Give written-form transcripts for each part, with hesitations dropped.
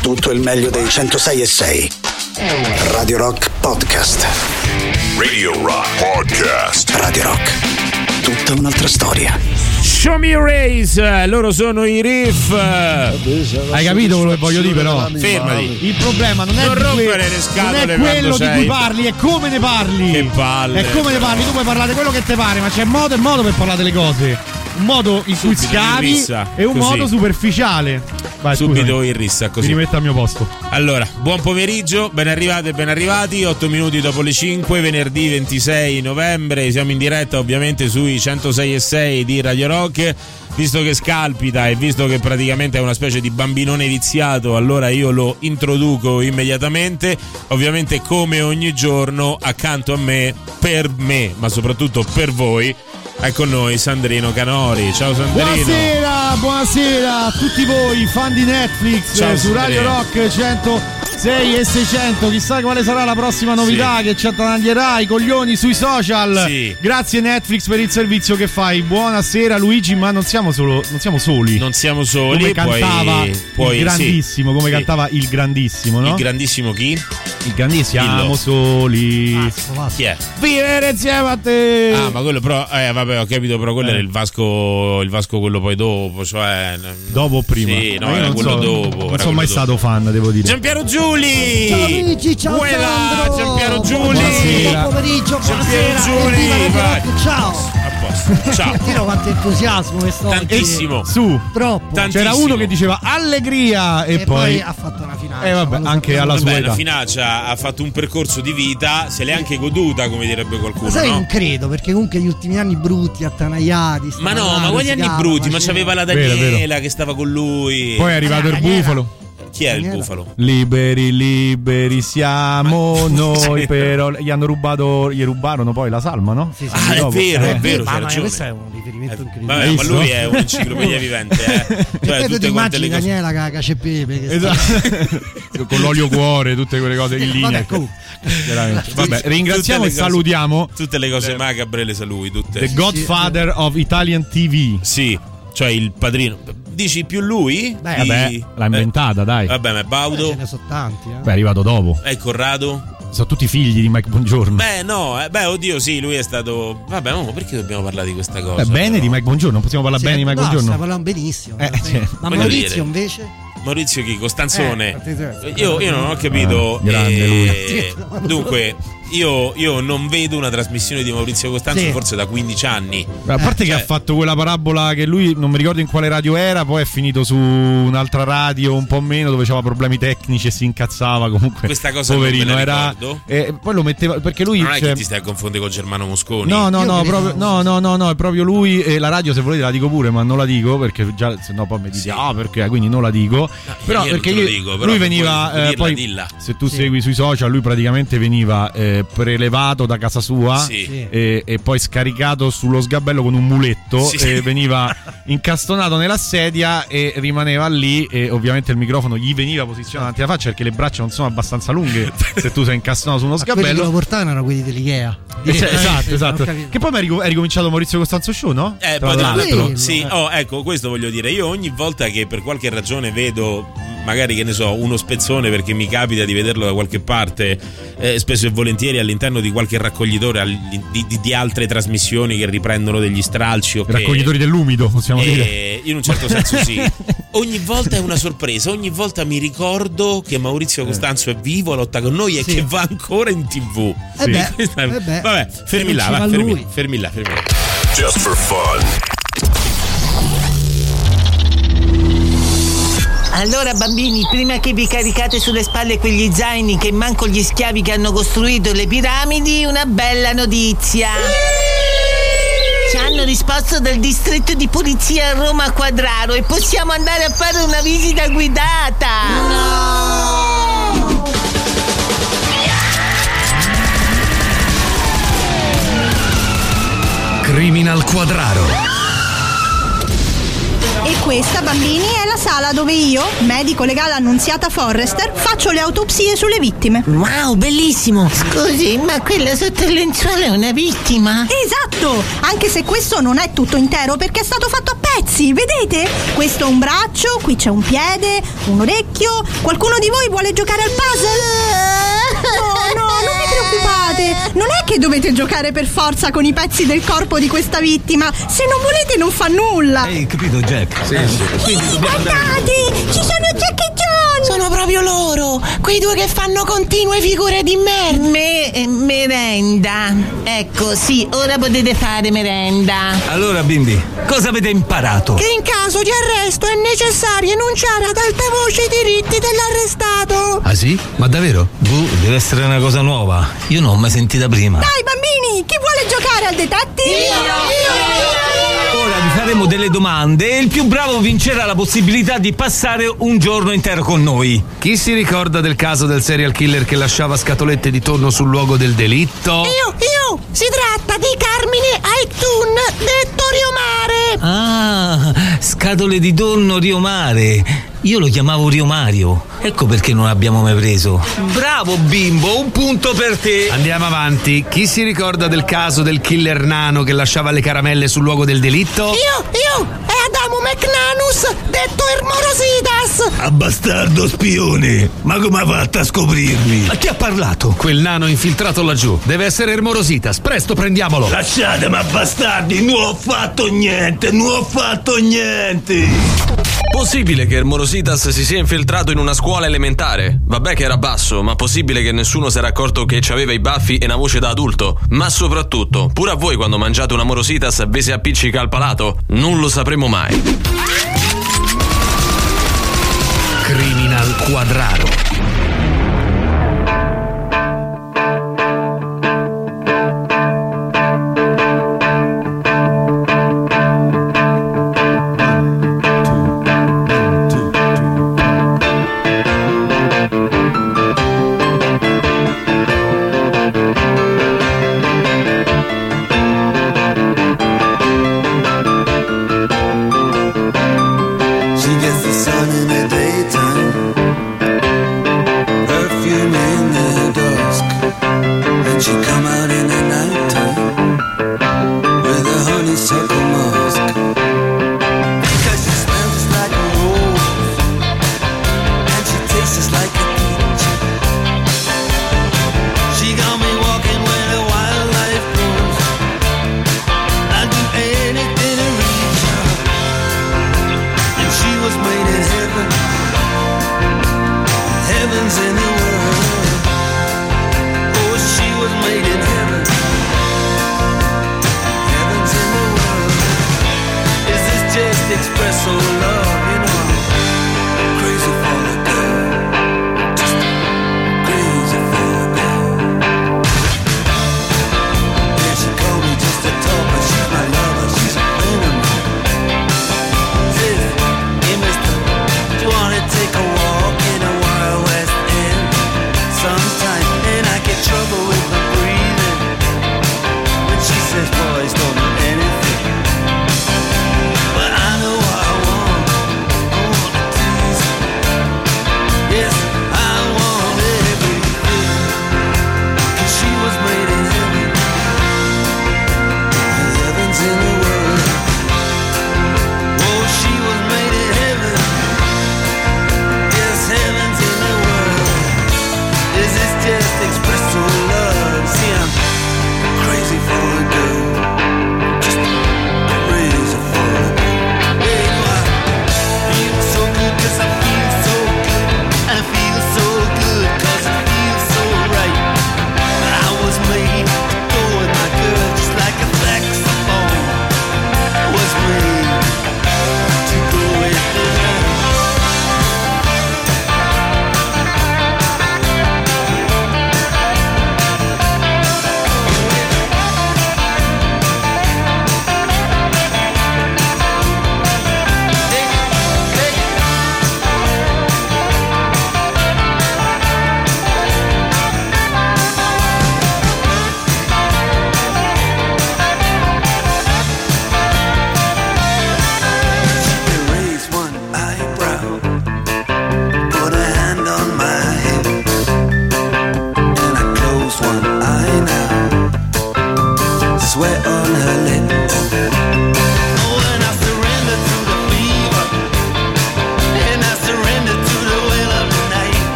tutto il meglio dei 106.6. Radio Rock Podcast. Radio Rock Podcast. Radio Rock, tutta un'altra storia. Show Me Race, loro sono i Riff. Hai capito quello che voglio dire, però? Fermati. Il problema non è rompere le scatole, non è quello di sei. cui parli, è come ne parli. Che palle. È come ne parli, tu puoi parlare quello che ti pare, ma c'è modo e modo per parlare delle cose. Un modo in cui scavi e un modo superficiale. Vai, subito in rissa, così. Mi rimetto al mio posto. Allora, buon pomeriggio, ben arrivate e ben arrivati. 8 minuti dopo le 5, venerdì 26 novembre. Siamo in diretta ovviamente sui 106.6 di Radio Rock. Visto che scalpita e visto che praticamente è una specie di bambinone viziato, allora io lo introduco immediatamente. Ovviamente, come ogni giorno, accanto a me, per me, ma soprattutto per voi, è con noi Sandrino Canori. Ciao Sandrino. Buonasera a tutti voi fan di Netflix. Ciao, su Radio Rock 106 e 600. Chissà quale sarà la prossima novità che ci attanaglierà i coglioni sui social. Sì. Grazie Netflix per il servizio che fai. Buonasera Luigi, ma non siamo soli. Non siamo soli. Come cantava il grandissimo, come sì. Cantava il grandissimo, no? Il grandissimo chi? Il grandissimo. Siamo soli. Chi è? Vivere insieme a te. Ah, ma quello però vabbè, ho capito, però quello era il Vasco quello poi dopo, cioè dopo o prima? Sì, no, era quello dopo. Non sono mai stato fan, devo dire. Giampiero Giuli! Ciao Luigi, ciao Sandro! Giampiero Giuli! Buon pomeriggio, Giampiero buonasera! Giuli! Vai. Ciao! A posto, ciao! Tiro quanto entusiasmo quest'oggi! Tantissimo! Su! Troppo! Tantissimo. C'era uno che diceva allegria e poi ha fatto una finale. vabbè, anche alla sua età. La finaccia ha fatto un percorso di vita, se l'è anche goduta, come direbbe qualcuno. Ma sai, no? non credo, perché comunque gli ultimi anni brutti, attanagliati. Ma no, ma quali anni brutti? Ma c'aveva la Daniela che stava con lui. Poi è arrivato il bufalo. Chi era il bufalo? Liberi siamo noi, però gli rubarono poi la salma, no? Sì, Ah, è vero, c'ha ma ragione. questo è un riferimento incredibile. Vabbè, ma lui è un'enciclopedia vivente, Cioè, tu ti immagini Daniela cace pepe che Esatto. Con l'olio cuore, tutte quelle cose in linea. Veramente. Vabbè, ringraziamo e salutiamo tutte le cose macabre, le saluti tutte. The Godfather of Italian TV. Sì, cioè il padrino. Dici più lui? Vabbè, l'ha inventata, dai. Vabbè, ma è Baudo. ce ne sono tanti, Beh, è arrivato dopo. E Corrado? Sono tutti figli di Mike Bongiorno. Beh, no, oddio, sì, lui è stato. Vabbè, ma perché dobbiamo parlare di questa cosa? Bene di Mike Bongiorno, non possiamo parlare bene di Mike Bongiorno? Stiamo parlando benissimo. Ma voglio Maurizio dire. invece? Maurizio chi? Costanzone. Attenzione. Io non ho capito. Grande lui. Dunque, io non vedo una trasmissione di Maurizio Costanzo forse da 15 anni. A parte che ha fatto quella parabola che lui non mi ricordo in quale radio era, poi è finito su un'altra radio un po' meno dove aveva problemi tecnici e si incazzava comunque. Questa cosa poverino non me la era ricordo. poi lo metteva perché lui non è che ti stai a confondere con Germano Mosconi. No, è proprio lui e la radio, se volete la dico pure, ma non la dico perché già se no poi mi dite perché, quindi non la dico. Però io perché non te lo dico, però lui veniva poi dilla. se tu segui sui social, lui praticamente veniva prelevato da casa sua e poi scaricato sullo sgabello con un muletto e veniva incastonato nella sedia e rimaneva lì e ovviamente il microfono gli veniva posizionato davanti alla faccia perché le braccia non sono abbastanza lunghe se tu sei incastonato su uno sgabello. Quelli che lo portavano erano quelli dell'Ikea. Esatto. Che poi hai ricominciato Maurizio Costanzo Show, no? Poi tra l'altro, sì, ecco, questo voglio dire. Io ogni volta che per qualche ragione vedo, magari che ne so, uno spezzone, perché mi capita di vederlo da qualche parte, spesso e volentieri all'interno di qualche raccoglitore di altre trasmissioni che riprendono degli stralci. Raccoglitori dell'umido, possiamo dire. In un certo senso sì. Ogni volta è una sorpresa, ogni volta mi ricordo che Maurizio Costanzo è vivo, lotta con noi e che va ancora in TV. Vabbè, fermi là. Just for fun. Allora bambini, prima che vi caricate sulle spalle quegli zaini che manco gli schiavi che hanno costruito le piramidi, una bella notizia. Ci hanno risposto dal distretto di polizia a Roma Quadraro e possiamo andare a fare una visita guidata. No! Criminal Quadraro. E questa, bambini, è la sala dove io, medico legale Annunziata Forrester, faccio le autopsie sulle vittime. Wow, bellissimo! Scusi, ma quella sotto il lenzuolo è una vittima? Esatto! Anche se questo non è tutto intero perché è stato fatto a pezzi, vedete? Questo è un braccio, qui c'è un piede, un orecchio. Qualcuno di voi vuole giocare al puzzle? No, non vi preoccupate. Non è che dovete giocare per forza con i pezzi del corpo di questa vittima. Se non volete non fa nulla. Hai capito, Jack? Sì. Guardate, ci sono Jack e John. Sono proprio loro, quei due che fanno continue figure di merda. Merenda. Ecco, sì, ora potete fare merenda. Allora, bimbi, cosa avete imparato? Che in caso di arresto è necessario enunciare ad alta voce i diritti dell'arrestato. Ah sì? Ma davvero? Deve essere una cosa nuova. Io non ho mai sentita prima. Dai bambini, chi vuole giocare al detective? Ora vi faremo delle domande e il più bravo vincerà la possibilità di passare un giorno intero con noi. Chi si ricorda del caso del serial killer che lasciava scatolette di tonno sul luogo del delitto? Io! Si tratta di Carmine Aitun, detto Rio Mare. Ah, scatole di tonno Rio Mare. Io lo chiamavo Rio Mario. Ecco perché non l'abbiamo mai preso. Bravo bimbo, un punto per te. Andiamo avanti. Chi si ricorda del caso del killer nano che lasciava le caramelle sul luogo del delitto? Io! È Adamo McNanus, detto Ermorositas. Ah, bastardo spione! Ma come ha fatto a scoprirmi? Ma chi ha parlato? Quel nano infiltrato laggiù. Deve essere Ermorositas. Presto, prendiamolo. Lasciatemi, bastardi! Non ho fatto niente! Possibile che Ermorositas si sia infiltrato in una scuola elementare? Vabbè che era basso, ma possibile che nessuno si era accorto che aveva i baffi e una voce da adulto? Ma soprattutto, pure a voi quando mangiate una Morositas vi si appiccica al palato? Non lo sapremo mai. Criminal Quadraro. Take a walk in a Wild West End.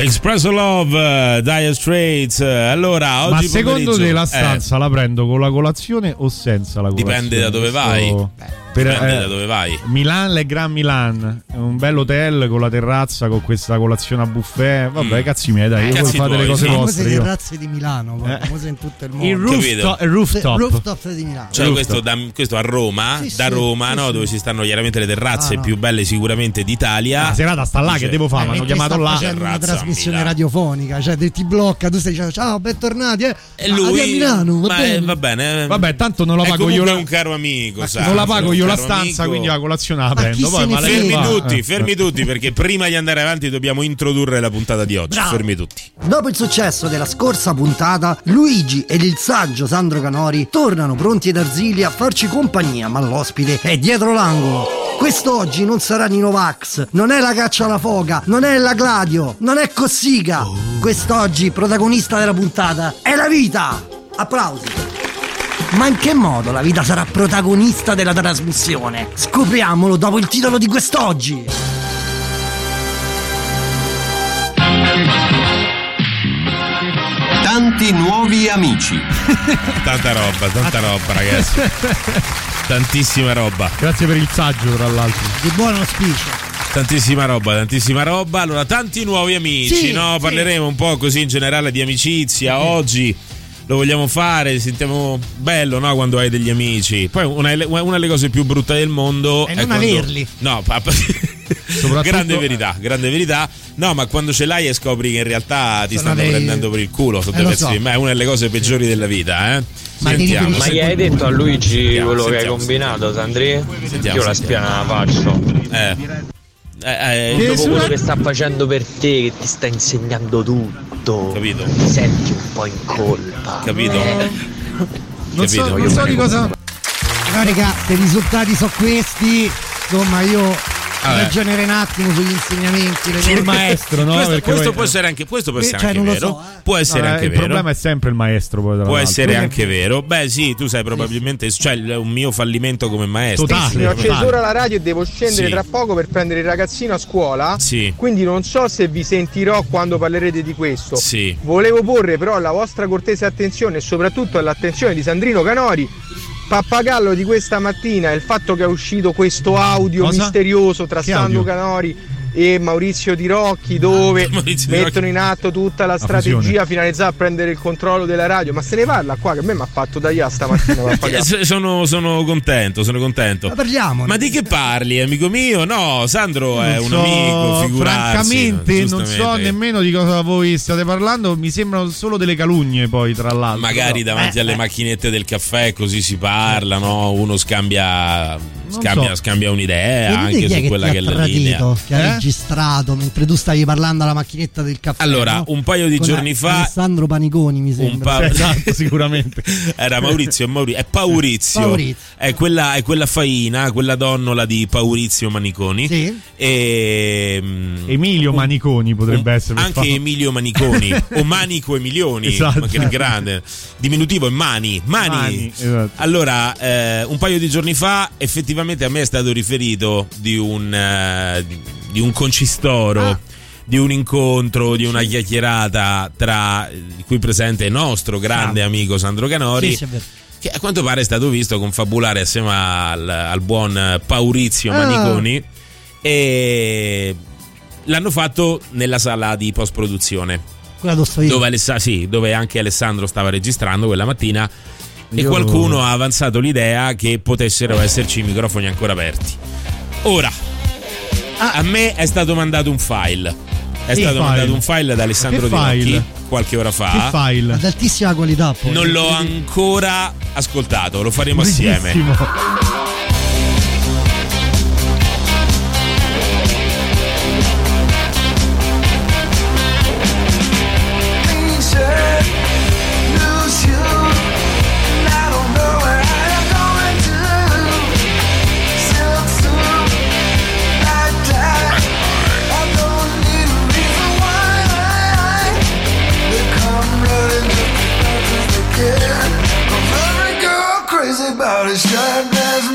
Espresso Love, Dire Straits. Allora, oggi ma secondo te la stanza la prendo con la colazione o senza la colazione? Dipende da dove vai. Dipende da dove vai. Milan, Le Grand Milan, è un bel hotel con la terrazza, con questa colazione a buffet. Vabbè, cazzi miei, dai, voi fate le cose vostre. Le terrazze di Milano, famose in tutto il mondo. Il rooftop di Milano. Cioè questo a Roma, da Roma, no? Dove ci stanno chiaramente le terrazze più belle sicuramente d'Italia. La serata sta là, che devo fare? Mi hanno chiamato là. Facendo una trasmissione radiofonica, cioè ti blocca, tu stai dicendo ciao, bentornati. E lui a Milano, va bene. Vabbè, tanto non la pago io. È un caro amico, non la pago io la stanza, quindi la colazione la prendo. Poi fermi tutti, perché prima di andare avanti dobbiamo introdurre la puntata di oggi. Bravo. Fermi tutti. Dopo il successo della scorsa puntata, Luigi ed il saggio Sandro Canori tornano pronti ed arzili a farci compagnia, ma l'ospite è dietro l'angolo. Quest'oggi non sarà Nino Vax, non è la caccia alla foca, non è la Gladio, non è Cossiga. Quest'oggi protagonista della puntata è la vita. Applausi. Ma in che modo la vita sarà protagonista della trasmissione? Scopriamolo dopo il titolo di quest'oggi. Tanti nuovi amici. Tanta roba, ragazzi. Tantissima roba. Grazie per il saggio, tra l'altro. Di buon auspicio. Tantissima roba. Allora, tanti nuovi amici, no? Parleremo un po' così in generale di amicizia. Oggi lo vogliamo fare, sentiamo bello, no? Quando hai degli amici. Poi una delle cose più brutte del mondo è non quando... averli. No, grande verità. No, ma quando ce l'hai e scopri che in realtà ti stanno prendendo per il culo sotto i pezzi di me, è una delle cose peggiori della vita, eh? Ma gli hai detto a Luigi quello che hai combinato, Sandri? Io la spiana la faccio. Dopo quello che sta facendo per te, che ti sta insegnando tutto, capito? Ti senti un po' in colpa, capito? Non so di cosa. No, raga, i risultati sono questi. Insomma, io ragionerei un attimo sugli insegnamenti. Il maestro, no? Questo può essere anche anche vero. So, può essere anche il vero. Il problema è sempre il maestro. Poi, può essere anche vero. Beh, sì, tu sai probabilmente, cioè un mio fallimento come maestro. Totale. Ho acceso ora la radio e devo scendere tra poco per prendere il ragazzino a scuola. Sì. Quindi non so se vi sentirò quando parlerete di questo. Sì. Volevo porre però la vostra cortese attenzione e soprattutto all'attenzione di Sandrino Canori. Pappagallo di questa mattina è il fatto che è uscito questo audio misterioso tra Sandro Canori e Maurizio Di Rocchi, dove mettono in atto tutta la strategia finalizzata a prendere il controllo della radio. Ma se ne parla qua, che a me mi ha fatto tagliare stamattina. sono contento. Ma parliamo. Ma di che parli, amico mio? No, Sandro è un amico, figurarsi. Francamente non so nemmeno di cosa voi state parlando. Mi sembrano solo delle calunnie, poi, tra l'altro. Magari davanti alle macchinette del caffè così si parla, no? Uno scambia un'idea anche su quella che è la linea. Che ha registrato mentre tu stavi parlando alla macchinetta del caffè. Allora, un paio di giorni fa Alessandro Paniconi, mi sembra. Esatto, sicuramente. Era Maurizio, è Paurizio. È quella faina, quella donnola di Paurizio Maniconi. Sì. Emilio Maniconi potrebbe essere. Anche Emilio Maniconi o Manico Emilioni, esatto. Ma che grande. Diminutivo è Mani. Esatto. Allora, un paio di giorni fa effettivamente a me è stato riferito di un concistoro, di un incontro, di una chiacchierata tra il qui presente il nostro grande amico Sandro Canori, che a quanto pare è stato visto confabulare assieme al buon Paurizio Maniconi, e l'hanno fatto nella sala di post produzione, dove anche Alessandro stava registrando quella mattina. E qualcuno ha avanzato l'idea che potessero esserci i microfoni ancora aperti. Ora, a me è stato mandato un file. Mandato un file da Alessandro Di Rocchi qualche ora fa. Che file? Ad altissima qualità. Poi. Non l'ho ancora ascoltato, lo faremo assieme. About his sharpness.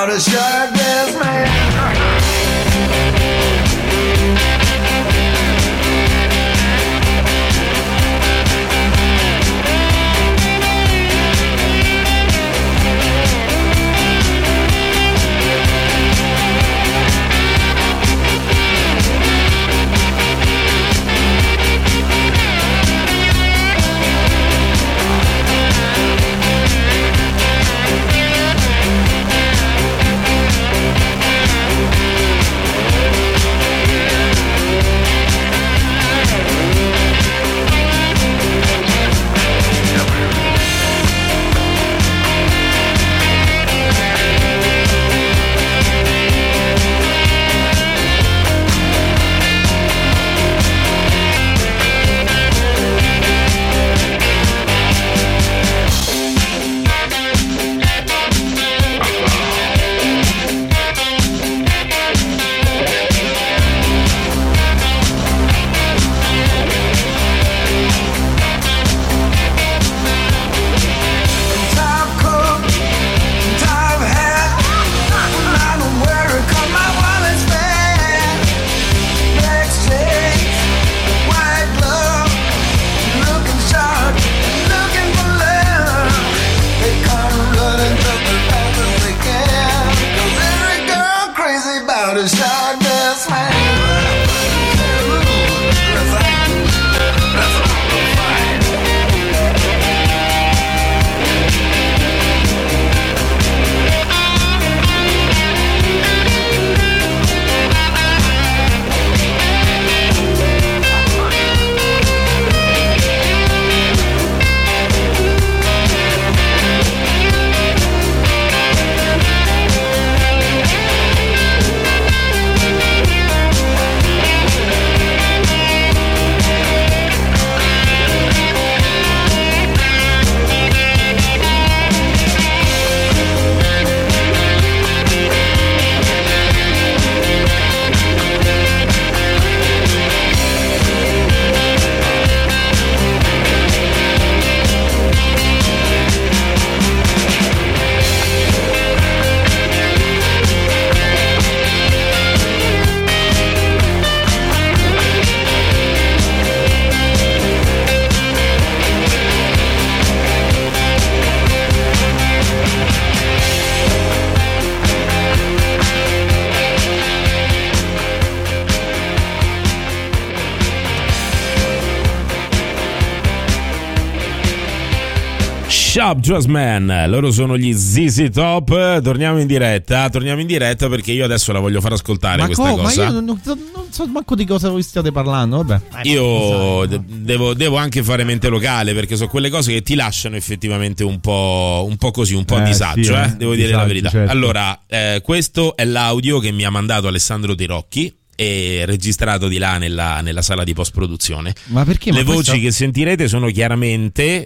about a shirtless man. Shop Just Man, loro sono gli ZZ Top. Torniamo in diretta perché io adesso la voglio far ascoltare questa cosa. Ma io non so manco di cosa voi stiate parlando. Vabbè. Io devo anche fare mente locale, perché sono quelle cose che ti lasciano effettivamente un po' così, un po' a disagio, sì, devo dire la verità. Certo. Allora, questo è l'audio che mi ha mandato Alessandro Tirocchi e registrato di là nella sala di post produzione. Ma perché? Le voci che sentirete sono chiaramente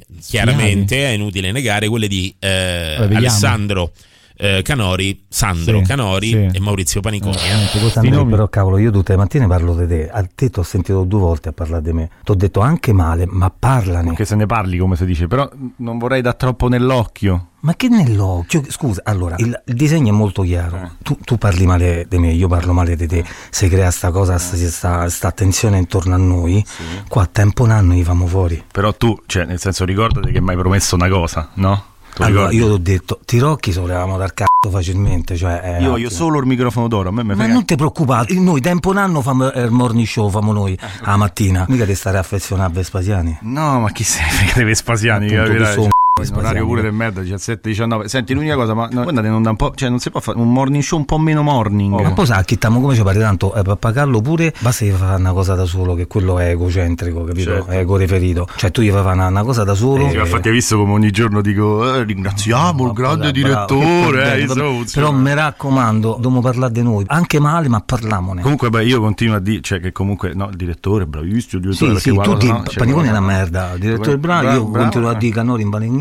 è inutile negare quelle di Alessandro Canori, Sandro Canori e Maurizio Paniconi. Sandro, però cavolo, io tutte le mattine parlo di te. A te ti ho sentito 2 volte a parlare di me. Ti ho detto anche male, ma parlane. Anche se ne parli, come si dice, però non vorrei dar troppo nell'occhio. Ma che nell'occhio? Scusa, allora, il disegno è molto chiaro. Tu parli male di me, io parlo male di te. Se crea sta cosa, sta attenzione intorno a noi, qua a tempo un anno gli famo fuori. Però tu, cioè, nel senso, ricordati che mi hai promesso una cosa, no? Allora, io ti ho detto, Tirocchi sollevamo dal cazzo facilmente, cioè io solo il microfono d'oro, a me ma non ti preoccupare, noi tempo un anno famo il morning show, famo noi la mattina, mica di stare affezionato a Vespasiani. No, ma chi se ne frega dei Vespasiani? In orario pure del merda, 17-19. Senti, l'unica cosa, ma guardate, non da un po', cioè non si può fare un morning show un po' meno morning. Ma poi sa, chittiamo come ci pare tanto, Pappagallo pure basta gli fare una cosa da solo, che quello è egocentrico, capito? Certo. È ego-referito. Cioè tu gli fai una cosa da solo. Sì, infatti hai visto come ogni giorno dico ringraziamo il grande direttore. Però mi raccomando, dobbiamo parlare di noi, anche male, ma parlamone. Comunque io continuo a dire, cioè che comunque no, il direttore, bravissimo il direttore, sì, tu Paniconi è una merda, il direttore bravo, io continuo a dire Canori in Balegnese.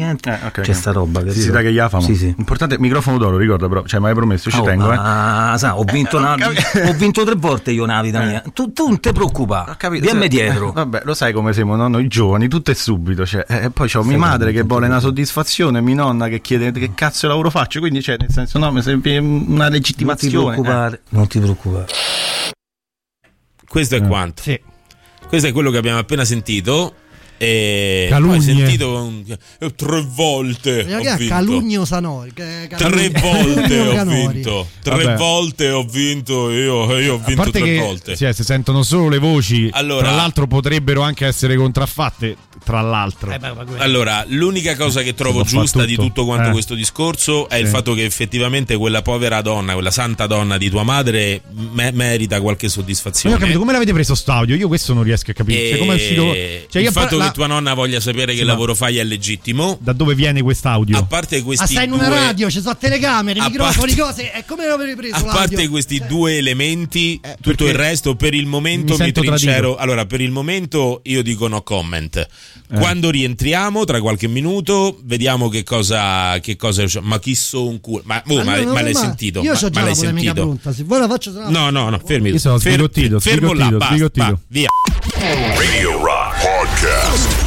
niente. C'è sta roba, capito? Si sa che gli famo. Sì. Importante microfono d'oro, ricorda però, cioè mi hai promesso, ci tengo. Ho vinto 3 volte io nella vita mia. Tu non ti preoccupare. Vieni dietro. Vabbè, lo sai come siamo, no? Noi giovani, tutto è subito, cioè, e poi c'ho mia madre che vuole una soddisfazione, mia nonna che chiede che cazzo lavoro faccio, quindi cioè nel senso no, mi sembra una legittimazione. Non ti preoccupare. Questo è quanto. Sì. Questo è quello che abbiamo appena sentito. E calunnie. Poi sentito 3 volte ho vinto. Calugno Sanori 3 volte ho vinto 3 volte ho vinto io ho vinto 3 volte. Sì, si sentono solo le voci, allora, tra l'altro potrebbero anche essere contraffatte, tra l'altro. Allora, l'unica cosa che trovo giusta di tutto quanto questo discorso è il fatto che effettivamente quella povera donna, quella santa donna di tua madre merita qualche soddisfazione. Io ho capito, come l'avete preso sto audio? Io questo non riesco a capire. Cioè, come è uscito? Cioè, il fatto che tua nonna voglia sapere che lavoro fai è legittimo. Da dove viene quest'audio? A parte questi stai in una radio, ci sono telecamere, microfoni, cose. È come l'avevi preso l'audio? A parte questi 2 elementi, tutto il resto per il momento mi trincero. Tradito. Allora, per il momento io dico no comment. Quando rientriamo tra qualche minuto vediamo che cosa ma chi so un culo. Ma l'hai sentito? Io c'ho già l'hai la polemica pronta. Se vuoi la faccio. No, fermi. Io sono sbigottito. Basta, via. Radio Rock Podcast.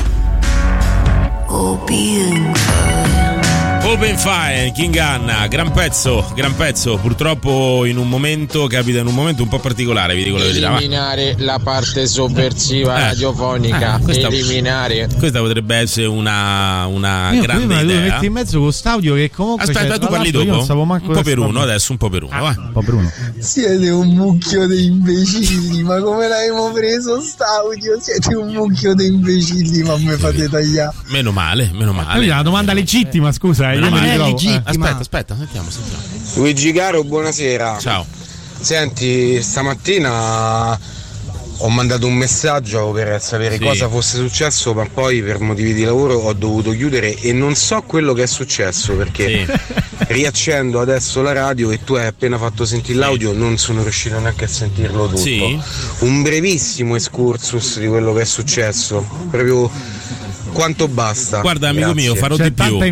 Open Fire, King Anna, gran pezzo, purtroppo capita in un momento un po' particolare, vi dico la verità. Eliminare la parte sovversiva radiofonica, eliminare. Questa potrebbe essere una grande idea. Metti in mezzo con quest'audio che comunque aspetta, tu parli dopo? Un po' per uno, adesso un po' per uno, vai. Un po' per uno. Siete un mucchio di imbecilli, ma come l'abbiamo preso st'audio? Siete un mucchio di imbecilli, ma me fate tagliare. Meno male. La domanda legittima, scusa. Aspetta, sentiamo. Luigi caro, buonasera. Ciao. Senti, stamattina ho mandato un messaggio per sapere cosa fosse successo, ma poi per motivi di lavoro ho dovuto chiudere e non so quello che è successo, perché riaccendo adesso la radio e tu hai appena fatto sentire l'audio, non sono riuscito neanche a sentirlo tutto. Un brevissimo excursus di quello che è successo, proprio quanto basta. Guarda, amico mio, farò di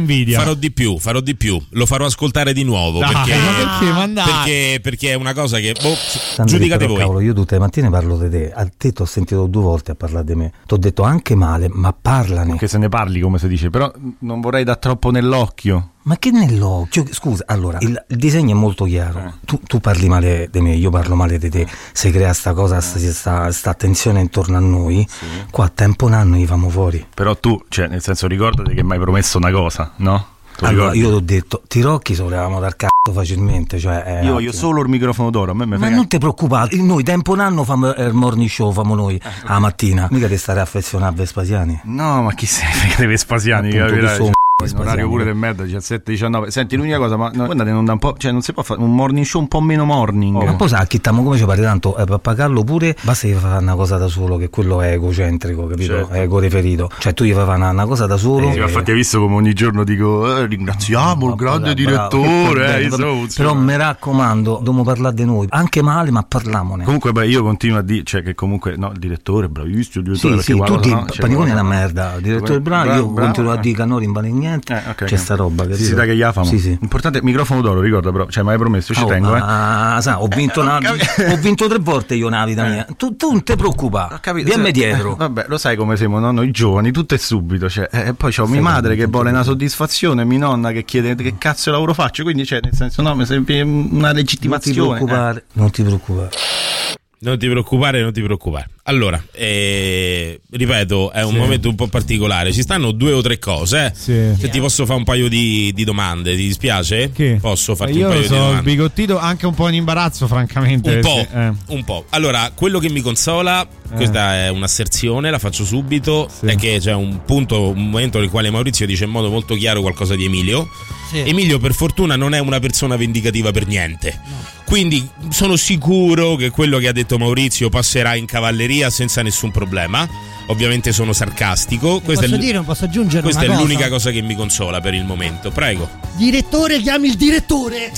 più. Lo farò ascoltare di nuovo. Perché è una cosa che giudicate voi. Cavolo, io tutte le mattine parlo di te. A te ti ho sentito 2 volte a parlare di me. Ti ho detto anche male, ma parlane. Che se ne parli, come si dice, però non vorrei dar troppo nell'occhio. Ma che nell'occhio? Scusa, allora, il disegno è molto chiaro. Tu parli male di me, io parlo male di te. Se crea sta cosa, sta tensione intorno a noi, qua a tempo un anno gli famo fuori. Però tu, cioè, nel senso, ricordati che mi hai promesso una cosa, no? Allora, io ti ho detto, Tirocchi sollevavamo dal cazzo facilmente, cioè io solo il microfono d'oro, a me ma non ti preoccupare, noi tempo un anno famo il morning show, famo noi la mattina, mica ti stare affezionato a Vespasiani. No, ma chi sei dei Vespasiani, capirai? In orario pure del merda, 17-19. Senti, l'unica cosa, ma guardate, non da un po', cioè non si può fare un morning show un po' meno morning. Ma poi sa che come ci pare tanto, Pappagallo pure basta che fa una cosa da solo, che quello è egocentrico, capito? È ego-referito. Cioè tu gli fai una cosa da solo. Infatti hai visto come ogni giorno dico ringraziamo il grande direttore. Però mi raccomando, dobbiamo parlare di noi, anche male, ma parlamone. Comunque io continuo a dire, cioè che comunque il direttore, bravissimo, il direttore, sì, tu di Panicone è una merda, il direttore bravo, io continuo a dire che non rimane niente. C'è sta roba, capito? Si sa che gli famo. Sì. Importante, microfono d'oro, ricorda però, cioè mi hai promesso, ci tengo. Ho vinto 3 volte io nella vita mia. Tu non ti preoccupare, vieni dietro. Vabbè, lo sai come siamo, no? Noi giovani, tutto è subito, cioè, e poi c'ho mia madre che vuole una soddisfazione, mia nonna che chiede che cazzo lavoro faccio, quindi cioè, nel senso, no, mi sembra una legittimazione. Non ti preoccupare. Non ti preoccupare. Allora, ripeto, è un momento un po' particolare. Ci stanno 2 o 3 cose. Se ti posso fare un paio di domande, ti dispiace? Che? Posso farti un paio di domande? Io sono sbigottito, anche un po' in imbarazzo, francamente. Un po'. Allora, quello che mi consola, questa è un'asserzione, la faccio subito, è che c'è un momento nel quale Maurizio dice in modo molto chiaro qualcosa di Emilio. Emilio, per fortuna, non è una persona vendicativa per niente. Quindi sono sicuro che quello che ha detto Maurizio passerà in cavalleria senza nessun problema. Ovviamente sono sarcastico. Posso aggiungere questa una è cosa? l'unica cosa che mi consola per il momento. Prego. Direttore, chiami il direttore.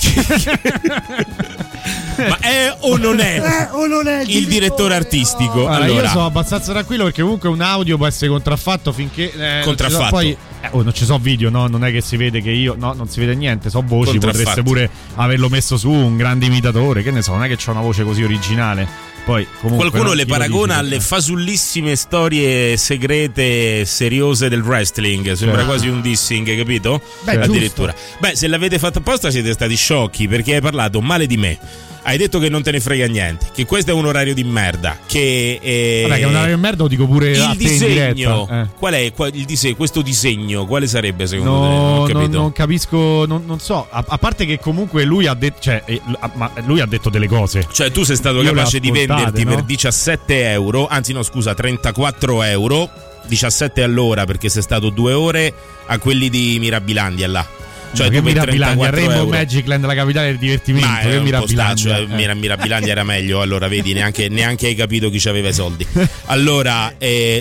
Ma è o non è? Il direttore artistico? Allora, io sono abbastanza tranquillo perché comunque un audio può essere contraffatto finché contraffatto. Poi non ci so video, no? Non è che si vede che io, no, non si vede niente, so voci, potreste pure averlo messo su un grande imitatore, che ne so, non è che c'ho una voce così originale. Poi, comunque, qualcuno le paragona alle fasullissime storie segrete seriose del wrestling. Sembra quasi un dissing, capito? Addirittura. Beh, se l'avete fatto apposta siete stati sciocchi, perché hai parlato male di me. Hai detto che non te ne frega niente, che questo è un orario di merda, che vabbè, che è un orario di merda, lo dico pure il a te disegno. In diretta. Qual è il disegno? Questo disegno quale sarebbe secondo te? Non ho capito. Non capisco, non so, a parte che comunque lui ha detto, ma lui ha detto delle cose. Cioè tu sei stato capace di venderti, no? Per 17 euro, anzi no scusa, 34 euro, 17 all'ora perché sei stato 2 ore a quelli di Mirabilandia là. Cioè che Mirabilandia, Rainbow euro. Magicland, la capitale del divertimento. Ma che Mirabilandia, Mirabilandia era meglio. Allora vedi, neanche hai capito chi aveva i soldi. Allora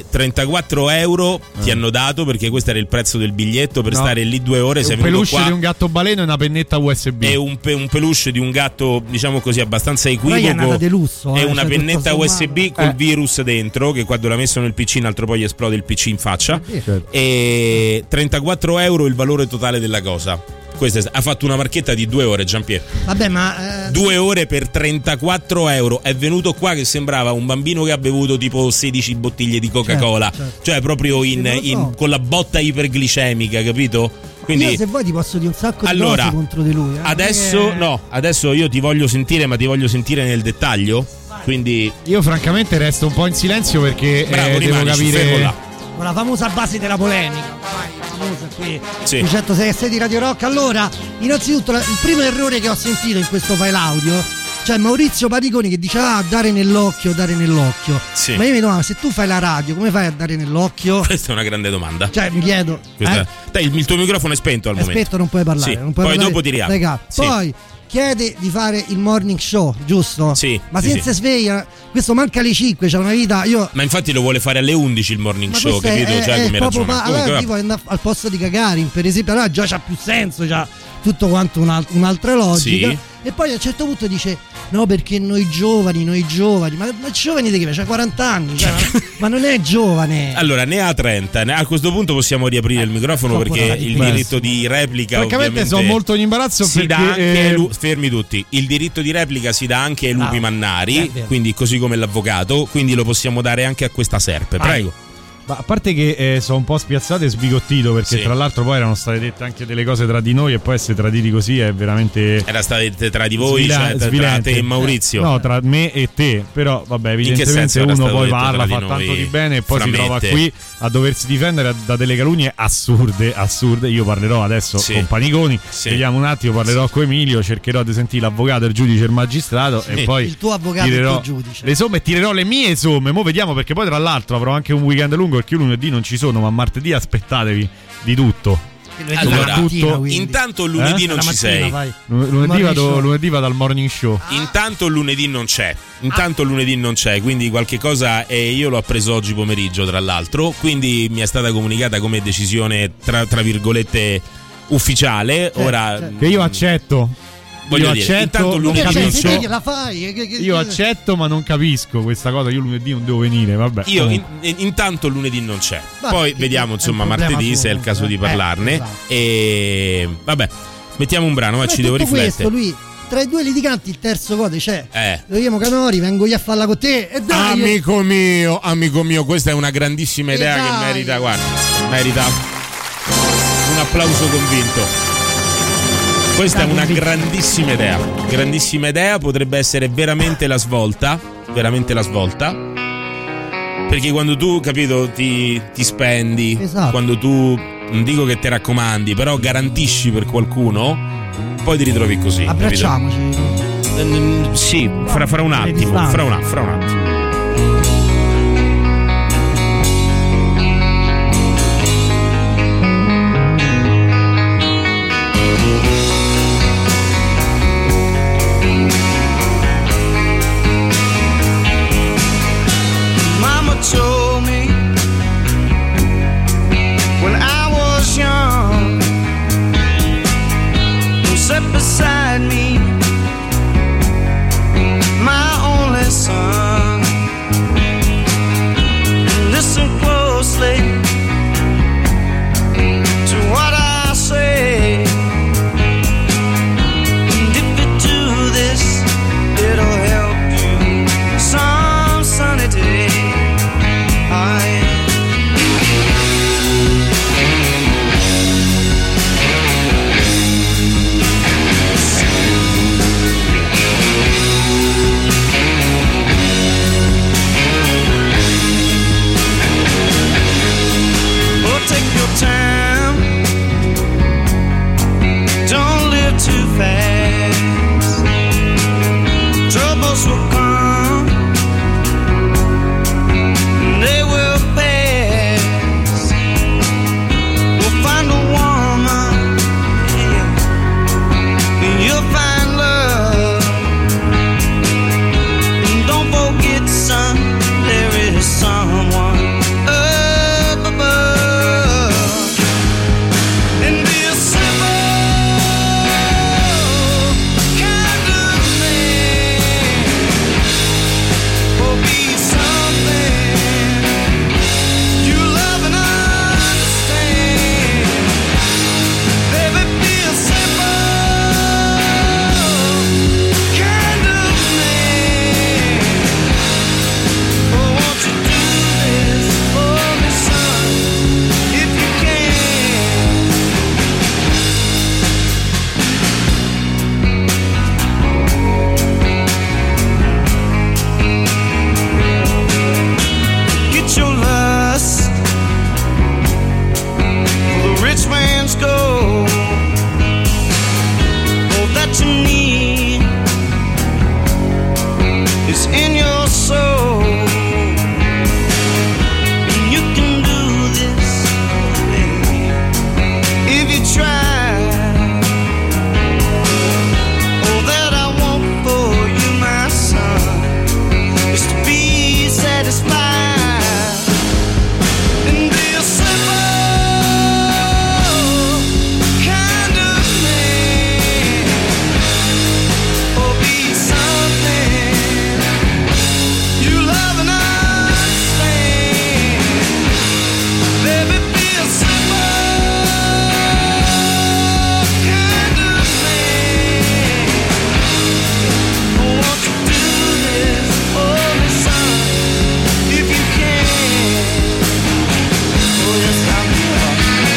34 euro ti hanno dato, perché questo era il prezzo del biglietto per stare lì 2 ore. Sei un peluche qua, di un gatto baleno e una pennetta USB. E un peluche di un gatto, diciamo così, abbastanza equivoco. Lusso, e una pennetta USB col virus dentro, che quando l'ha messo nel PC un altro poi esplode il PC in faccia. Certo. E 34 euro il valore totale della cosa. Ha fatto una marchetta di 2 ore, Giampiero. Vabbè, ma 2 ore per 34 euro. È venuto qua che sembrava un bambino che ha bevuto tipo 16 bottiglie di Coca-Cola. Certo. Cioè proprio con la botta iperglicemica, capito? Quindi io, se vuoi, ti posso dire un sacco di cose contro di lui. Adesso io ti voglio sentire, ma ti voglio sentire nel dettaglio. Quindi io francamente resto un po' in silenzio, perché devo capire con la famosa base della polemica. Qui sì. 106.6 di Radio Rock. Allora, innanzitutto il primo errore che ho sentito in questo file audio, cioè Maurizio Parigoni che dice dare nell'occhio. Sì. Ma io mi domando, se tu fai la radio, come fai a dare nell'occhio? Questa è una grande domanda. Cioè mi chiedo Dai, il tuo microfono è spento al momento. Spento, non puoi parlare, sì. non puoi poi parlare. Dopo ti riapro. Sì. Poi chiede di fare il morning show, giusto? Sì. Ma senza sveglia, questo manca alle 5, c'è una vita. Ma infatti lo vuole fare alle 11 il morning show, capito? È come ragiona. Allora vuoi andare al posto di cagare, per esempio, allora già c'ha più senso, c'ha tutto quanto un'altra logica. Sì. E poi a un certo punto dice: no, perché noi giovani, ma giovani di che? C'ha 40 anni, cioè, ma non è giovane. Allora, ne ha 30. A questo punto possiamo riaprire il microfono, perché il diritto di replica francamente sono molto in imbarazzo, si perché dà anche fermi tutti. Il diritto di replica si dà anche ai lupi mannari, quindi così come l'avvocato, quindi lo possiamo dare anche a questa serpe. Prego. Ma a parte che sono un po' spiazzato e sbigottito, perché tra l'altro poi erano state dette anche delle cose tra di noi, e poi essere traditi così è veramente... Era state dette tra di voi, cioè tra te e Maurizio? No, tra me e te, però vabbè, evidentemente uno poi parla, fa tanto di bene e poi si trova qui a doversi difendere da delle calunnie assurde. Io parlerò adesso con Paniconi, vediamo un attimo, parlerò con Emilio, cercherò di sentire l'avvocato, il giudice, il magistrato, e poi il tuo avvocato tirerò e il tuo giudice. le somme, tirerò le mie somme, mo vediamo, perché poi tra l'altro avrò anche un weekend lungo, perché io lunedì non ci sono, ma martedì aspettatevi di tutto. Allora, intanto lunedì non ci sei. Lunedì vado al morning show. Intanto lunedì non c'è. Quindi qualche cosa io l'ho appreso oggi pomeriggio, tra l'altro. Quindi mi è stata comunicata come decisione tra virgolette ufficiale. Ora che io accetto. Voglio dire, intanto lunedì non c'è. Io accetto, ma non capisco questa cosa. Io lunedì non devo venire, vabbè. Intanto lunedì non c'è. Poi vediamo, insomma, martedì se è il caso di parlarne. Esatto. E vabbè, mettiamo un brano, ma ci devo riflettere. Questo, lui, tra i due litiganti, il terzo code c'è. Lo chiamo Canori, vengo io a farla con te. E dai, amico mio, questa è una grandissima idea che merita un applauso convinto. Questa è una grandissima idea, potrebbe essere veramente la svolta, perché quando tu, capito, ti spendi, quando tu, non dico che ti raccomandi, però garantisci per qualcuno, poi ti ritrovi così. Abbracciamoci. Sì, fra un attimo. Told me when I was young, who sat beside me, my only son. time. Don't live too fast. Troubles will come, they will pass. We'll find a woman, yeah, and you'll find love. And don't forget, son, there is someone up above. And be a simple kind of man, or be something you love and understand. Baby, be a simple kind of man. Oh, won't you do this for me, son, if you can? Get your lust for the rich man's gold. All that you need is in your soul. And you can do this, baby, if you try. All that I want for you, my son, is to be satisfied. And be a simple kind of man, or be something you love and understand. Baby, be a simple kind of man. Oh, won't you do this for me, son, if you can? Oh, yes, I will.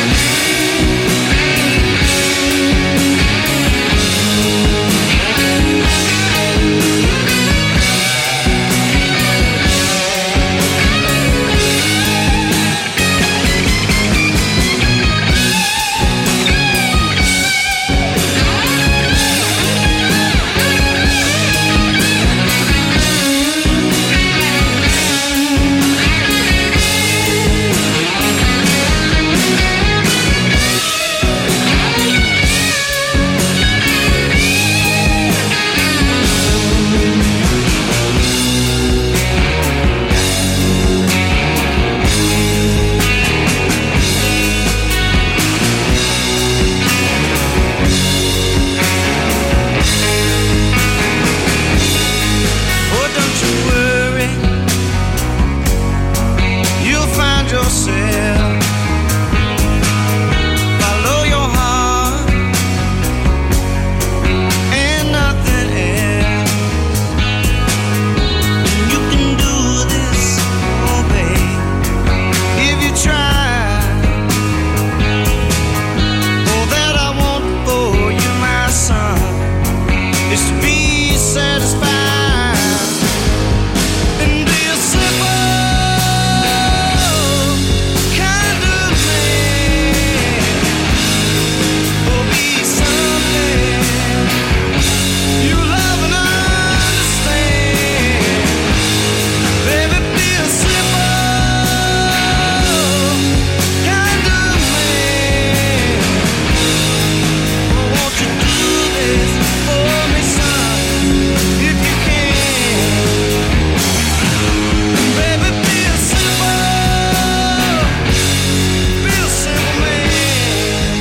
Oh, don't you worry, you'll find yourself. Follow your heart and nothing else. You can do this, oh babe, if you try. All that I want for you, my son, is to be satisfied. And be a simple kind of man, or be something you love and understand. Baby, be a simple kind of man. Oh, won't you do this for me, son, if you can? Baby, be a simple man,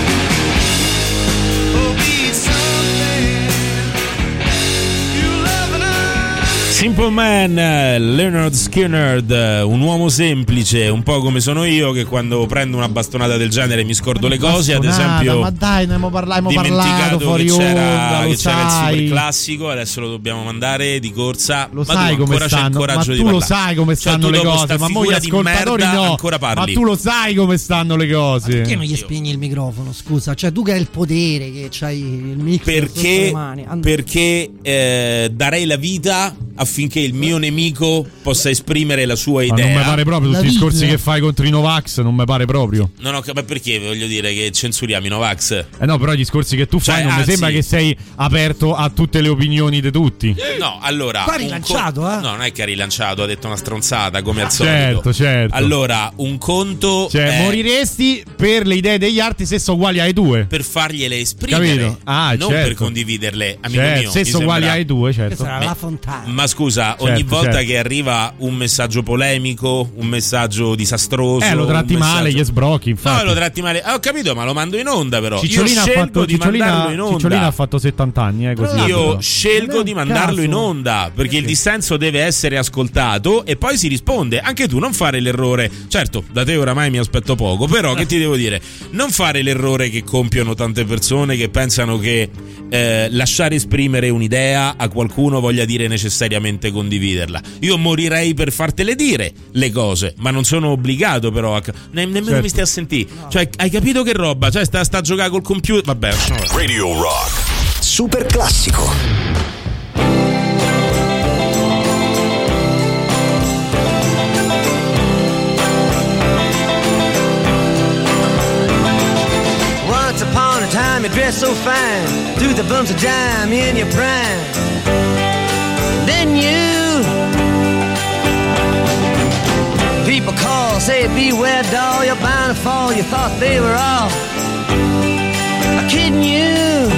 or be something you love and understand. Simple Man, Leonard Skinner, un uomo semplice, un po' come sono io, che quando prendo una bastonata del genere mi scordo le cose. Ad esempio, ma dai, ne abbiamo parlato dimenticato fuori che onda, c'era lo il sai. super classico, adesso lo dobbiamo mandare di corsa. Lo Ma sai tu come ancora c'hai il stanno, coraggio ma di tu lo parlare. sai come Cioè, stanno tu le dopo cose, sta ma voi figura di ascoltatori merda no. ancora Ma parli. tu lo sai come stanno le cose. Perché non gli spegni il microfono? Scusa, cioè tu che hai il potere, che c'hai il microfono sotto le mani. Perché darei la vita affinché il mio nemico possa esprimere la sua idea. Ma non mi pare proprio tutti i discorsi vita. che fai contro i Novax, non mi pare proprio. No, ma perché voglio dire che censuriamo i Novax? No, però i discorsi che tu fai non mi sembra che sei aperto a tutte le opinioni di tutti. No, allora. Qua ha rilanciato, No, non è che ha rilanciato, ha detto una stronzata come al Certo, solito. certo. Allora, un conto. Cioè, moriresti per le idee degli altri se sono uguali ai tue. Per fargliele esprimere. Capito? Ah, non certo. per condividerle, amico Certo, mio. se sono uguali ai due, certo. La Fontana. Ma scusa, ogni volta che arriva un messaggio polemico, un messaggio disastroso, lo tratti un male, gli sbrocchi, infatti. No, lo tratti male. Ho capito, ma lo mando in onda però. Cicciolina Io scelgo di mandarlo in onda. Cicciolina ha fatto 70 anni, così. Io scelgo di mandarlo in onda perché il dissenso deve essere ascoltato e poi si risponde. Anche tu non fare l'errore. Certo, da te oramai mi aspetto poco, però che ti devo dire? Non fare l'errore che compiono tante persone che pensano che lasciare esprimere un'idea a qualcuno voglia dire necessariamente condividerla. Io morirei per fartele dire le cose, ma non sono obbligato però nemmeno Certo. mi stai a sentire. Cioè, hai capito che roba? Cioè, sta a giocare col computer. Vabbè. Radio Rock. Super classico. Once upon a time you dressed so fine, threw the bumps of dime in your prime. Then you people call, say beware doll, you're bound to fall. You thought they were all kidding you.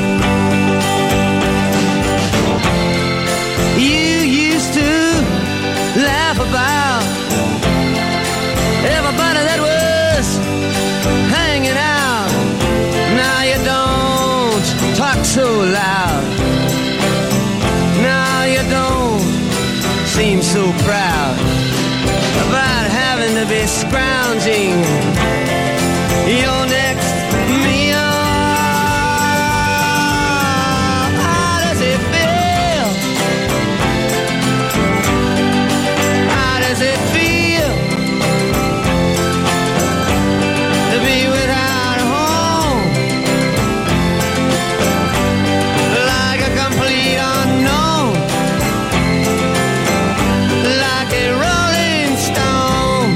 You used to laugh about everybody that was hanging out. Now you don't talk so loud. Now you don't seem so proud about having to be scrounging your next meal. How does it feel? How does it feel to be without a home? Like a complete unknown, like a rolling stone.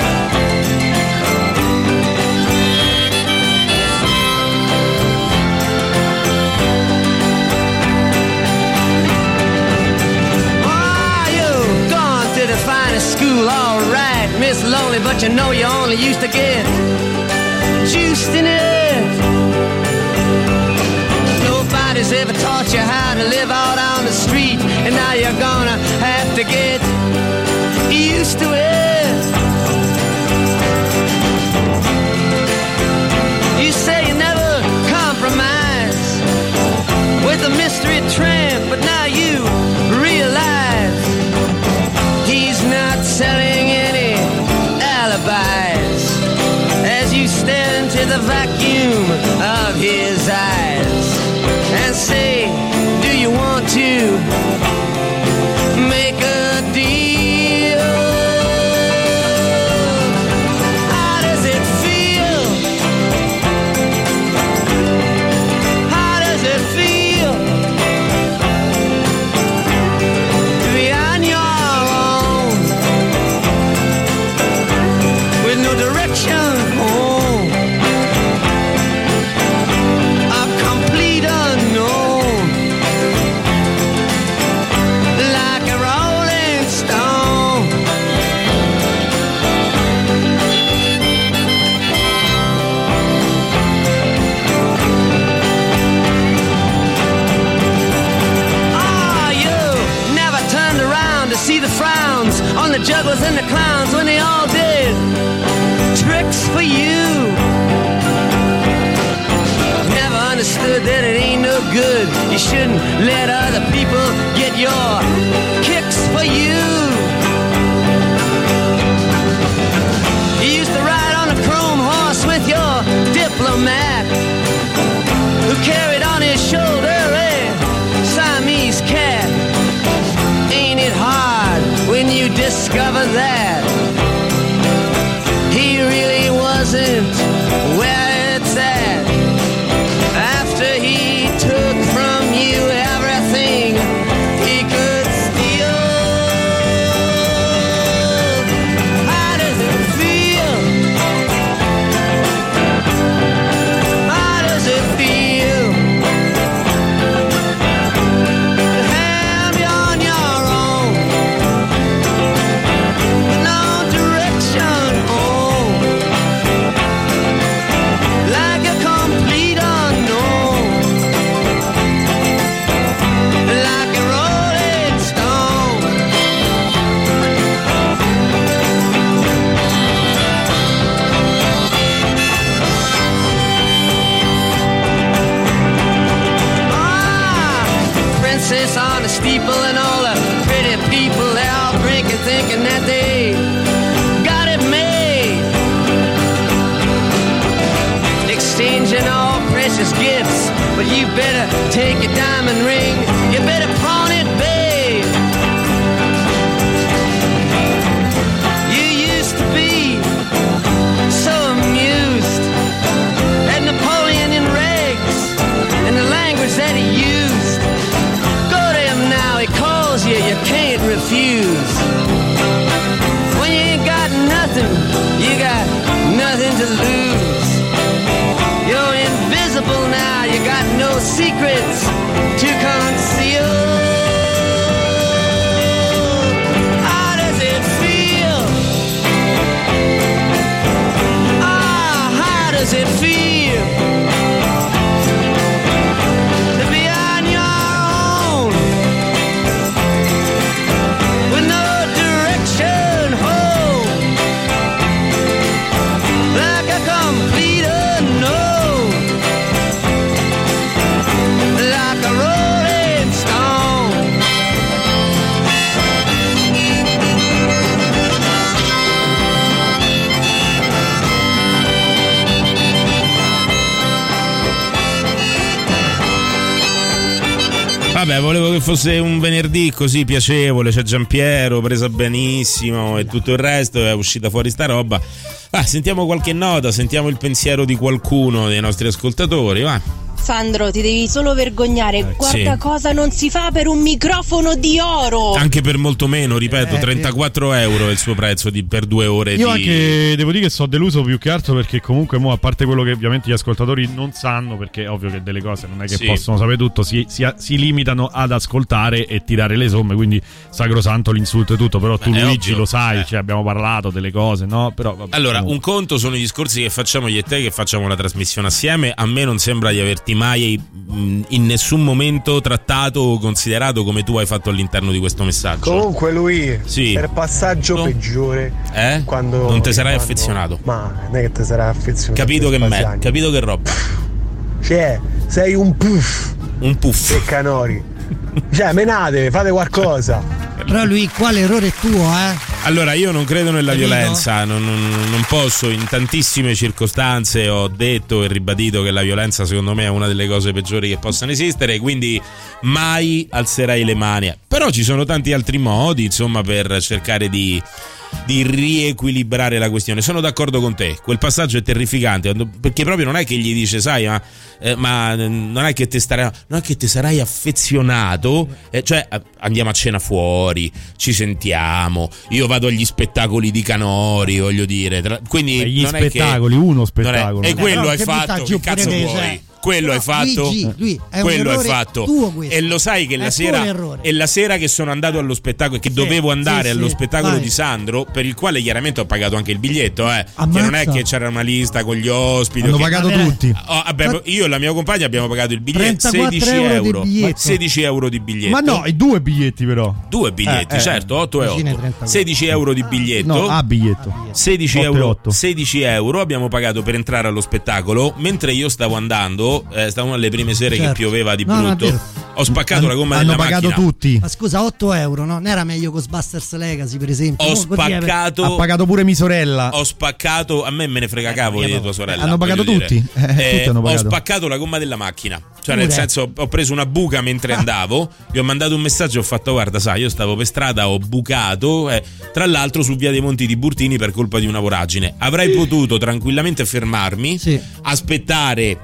Oh, you've gone to the finest school, all right, Miss Lonely, but you know you only used to get juiced in it. Nobody's ever taught you how to live out on the street, and now you're gonna have to get used to it. You say you never compromise with a mystery tramp, but now you realize he's not selling any alibis as you stare into the vacuum of his eyes and say, do you want to make a deal? How does it feel? How does it feel to be on your own with no direction home? A complete unknown, like a rolling stone. Ah, you never turned around to see the frowns on the jugglers and the clowns when they all did tricks for you. Never understood that it ain't no good. You shouldn't let other people get your kicks for you. You used to ride on a chrome horse with your diplomat, who carried on his shoulder a Siamese cat. Ain't it hard when you discover that he really wasn't where it's at? After he took from you everything he could precious gifts, but you better take your diamond ring, you better pawn it, babe. You used to be so amused at Napoleon in rags and the language that he used. Go to him now, he calls you, you can't refuse. When you ain't got nothing, you got nothing to lose. You're invisible now, you got no secrets to conceal. How does it feel? Ah, how does it feel to be on your own with no direction home, like a complete unknown, like a rolling stone. Vabbè, volevo che fosse un venerdì così piacevole, c'è Giampiero, presa benissimo e tutto il resto, è uscita fuori sta roba. Sentiamo qualche nota, sentiamo il pensiero di qualcuno dei nostri ascoltatori, va. Sandro, ti devi solo vergognare. Guarda sì. cosa non si fa per un microfono di oro. Anche per molto meno, ripeto, 34 euro è il suo prezzo per 2 ore. Io anche devo dire che sono deluso più che altro perché comunque a parte quello che ovviamente gli ascoltatori non sanno, perché è ovvio che delle cose non è che possono sapere tutto, si limitano ad ascoltare e tirare le somme, quindi sacrosanto l'insulto e tutto, però tu Luigi lo sai, cioè, abbiamo parlato delle cose, no? Però vabbè, allora, un conto sono i discorsi che facciamo io e te, che facciamo la trasmissione assieme. A me non sembra di averti mai in nessun momento trattato o considerato come tu hai fatto all'interno di questo messaggio. Comunque lui, per passaggio peggiore, quando non te sarai affezionato. Ma non è che te sarai affezionato. Capito che roba. Cioè, sei un puff. Un puff. E canori. Cioè, menate, fate qualcosa. Però lui qua l'errore è tuo, Allora, io non credo nella violenza, non posso, in tantissime circostanze ho detto e ribadito che la violenza secondo me è una delle cose peggiori che possano esistere, quindi mai alzerei le mani. Però ci sono tanti altri modi, insomma, per cercare di riequilibrare la questione. Sono d'accordo con te, quel passaggio è terrificante, perché proprio non è che gli dice, sai, ma non è che te sarai affezionato, cioè andiamo a cena fuori, ci sentiamo, io vado agli spettacoli di Canori, voglio dire, quindi gli non spettacoli, è che, uno spettacolo, e quello hai fatto, che cazzo vuoi? Quello hai fatto, lui è quello un hai fatto, tuo questo. E lo sai che è la sera che sono andato allo spettacolo, che dovevo andare allo spettacolo di Sandro, per il quale chiaramente ho pagato anche il biglietto, che non è che c'era una lista con gli ospiti. Hanno pagato tutti. Io e la mia compagna abbiamo pagato il biglietto, 16 euro. 16 euro di biglietto. Ma no, i 2 biglietti però. 2 biglietti, certo, 8 e 8. 16 euro di biglietto. No, biglietto. 16 euro. 16 euro abbiamo pagato per entrare allo spettacolo. Mentre io stavo andando, stavamo alle prime sere che pioveva di brutto. Ho spaccato la gomma della macchina. Hanno pagato tutti. Ma scusa, 8 euro, no? Non era meglio Ghostbusters Legacy, per esempio? Ho spaccato. Ha pagato pure mia sorella. Ho spaccato. A me ne frega cavoli di tua sorella. Hanno pagato tutti. Tutti hanno pagato. Ho spaccato la gomma della macchina. Cioè, nel senso, ho preso una buca mentre andavo. Gli ho mandato un messaggio. Ho fatto: guarda, sai, io stavo per strada, ho bucato. Tra l'altro, su via dei Monti di Burtini per colpa di una voragine. Avrei potuto tranquillamente fermarmi, aspettare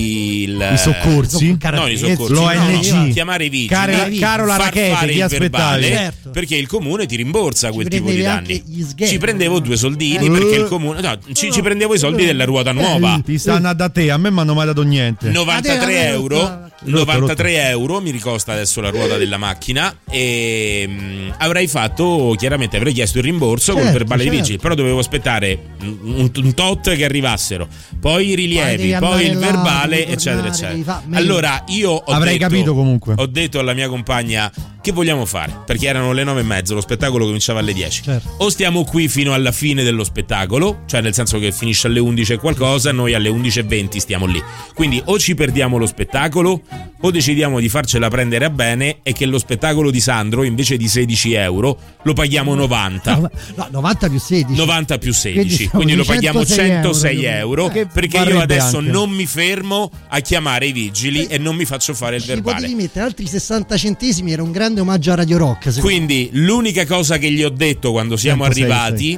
i soccorsi, no, i soccorsi, l'ONG, chiamare i vigili, caro la rachete, il verbale, perché il comune ti rimborsa quel tipo di danni. Ci prendevo 2 soldini perché il comune ci prendevo i soldi della ruota nuova. Ti stanno da te, a me mi hanno mai dato niente. 93 euro. 93 euro mi ricosta adesso la ruota della macchina e avrei chiesto il rimborso col verbale dei vigili, però dovevo aspettare un tot che arrivassero, poi i rilievi, poi il verbale, eccetera eccetera. Allora io avrei capito comunque. Ho detto alla mia compagna: che vogliamo fare? Perché erano le 9:30, lo spettacolo cominciava alle 10. O stiamo qui fino alla fine dello spettacolo, cioè nel senso che finisce alle 11 e qualcosa, noi alle 11:20 stiamo lì. Quindi o ci perdiamo lo spettacolo o decidiamo di farcela prendere a bene e che lo spettacolo di Sandro invece di 16 euro lo paghiamo 90. No, 90 più 16. 90 più 16. Quindi lo paghiamo 106 euro perché io adesso non mi fermo fermo a chiamare i vigili e non mi faccio fare il verbale. Potevi mettere altri 60 centesimi, era un grande omaggio a Radio Rock. Quindi l'unica cosa che gli ho detto quando siamo arrivati,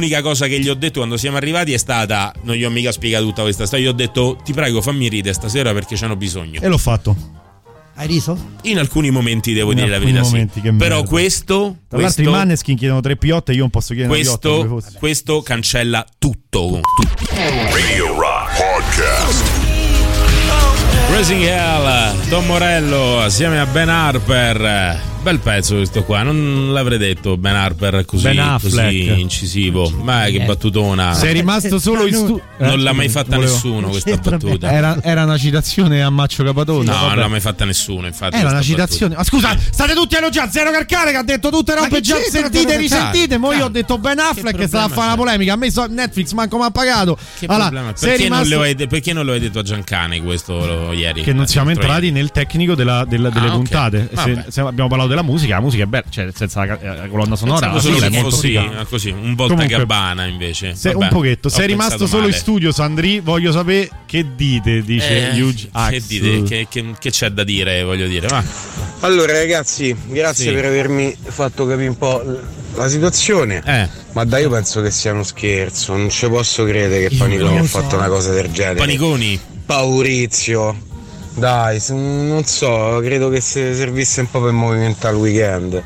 è stata, non gli ho mica spiegato tutta questa storia, gli ho detto ti prego fammi ridere stasera perché c'hanno bisogno. E l'ho fatto. Hai riso? In alcuni momenti devo dire la verità, sì. Però questo tra l'altro i Maneskin chiedono 3 piotte, io non posso chiedere questo cancella tutto. Radio Rock Podcast. Raising Hell, Tom Morello assieme a Ben Harper. Bel pezzo questo qua, non l'avrei detto Ben Harper così incisivo. Ma che battutona. Sei rimasto solo in studio. Non l'ha mai fatta nessuno questa battuta. Era una citazione a Maccio Capatone. No, non l'ha mai fatta nessuno, infatti. Era una citazione. Ma scusa, state tutti a elogiare Zero Carcane che ha detto tutte robe già sentite e risentite. Mo io ho detto Ben Affleck che stava a fare una polemica. A me Netflix manco mi ha pagato. Allora, perché non lo hai detto a Giancane questo ieri? Che non siamo entrati nel tecnico delle puntate. Se abbiamo parlato della musica, la musica è bella, cioè senza la colonna sonora è molto così, un Volta Gabbana invece. Un pochetto, sei rimasto solo in studio Sandri, voglio sapere che dite, dice Huge Axe. Che dite? Che c'è da dire, voglio dire, va. Allora ragazzi, grazie per avermi fatto capire un po' la situazione. Ma dai, io penso che sia uno scherzo, non ci posso credere che Paniconi ha fatto una cosa del genere. Paniconi? Maurizio. Dai, non so, credo che se servisse un po' per movimentare il weekend.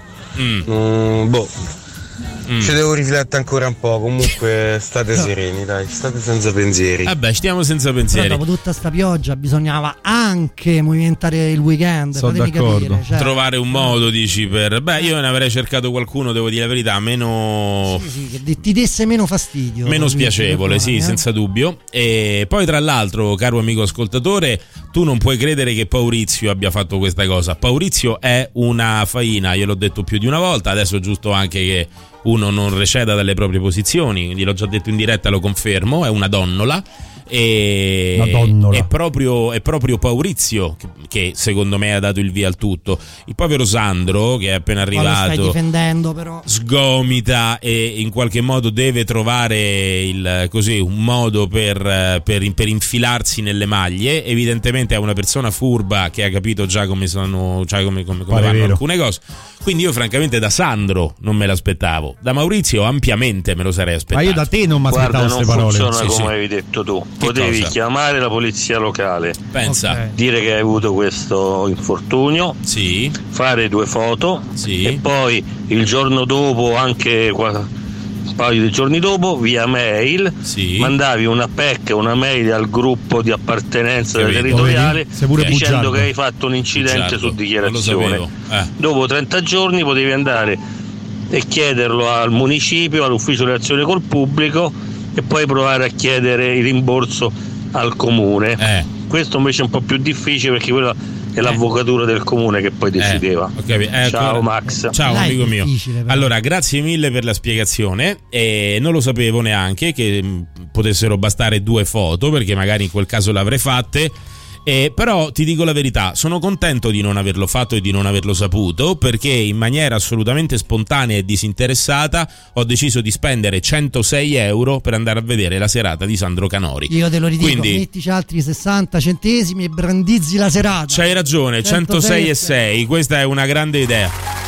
Ci devo riflettere ancora un po'. Comunque state sereni, dai, state senza pensieri. Vabbè, stiamo senza pensieri. Però dopo tutta sta pioggia bisognava anche movimentare il weekend. Sono d'accordo. Capire, cioè. Trovare un modo, dici, per... Beh, io ne avrei cercato qualcuno, devo dire la verità, meno... Sì, che ti desse meno fastidio. Meno spiacevole, sì, senza dubbio. E poi tra l'altro, caro amico ascoltatore, tu non puoi credere che Paurizio abbia fatto questa cosa. Paurizio è una faina, gliel'ho detto più di una volta, adesso è giusto anche che uno non receda dalle proprie posizioni, gliel'ho già detto in diretta, lo confermo, è una donnola. E è proprio Paurizio che secondo me ha dato il via al tutto. Il povero Sandro, che è appena arrivato, stai difendendo, però sgomita e in qualche modo deve trovare un modo per infilarsi nelle maglie. Evidentemente è una persona furba che ha capito già come vanno alcune cose. Quindi io francamente da Sandro non me l'aspettavo, da Maurizio ampiamente me lo sarei aspettato. Ma io da te non mi aspettavo queste parole. Non funziona come avevi detto tu. Potevi chiamare la polizia locale, pensa, dire che hai avuto questo infortunio, fare 2 foto e poi il giorno dopo, anche un paio di giorni dopo, via mail mandavi una PEC, una mail al gruppo di appartenenza territoriale dicendo che hai fatto un incidente su dichiarazione. Dopo 30 giorni potevi andare e chiederlo al municipio, all'ufficio delle azioni col pubblico e poi provare a chiedere il rimborso al comune. Questo invece è un po' più difficile perché quella è l'avvocatura del comune che poi decideva. Ciao Max. Ciao amico mio. Allora, grazie mille per la spiegazione. Non lo sapevo neanche che potessero bastare 2 foto, perché magari in quel caso l'avrei fatte. Però ti dico la verità, sono contento di non averlo fatto e di non averlo saputo, perché in maniera assolutamente spontanea e disinteressata ho deciso di spendere 106 euro per andare a vedere la serata di Sandro Canori. Io te lo ridico, mettici altri 60 centesimi e brandizzi la serata. C'hai ragione, 106,6, questa è una grande idea.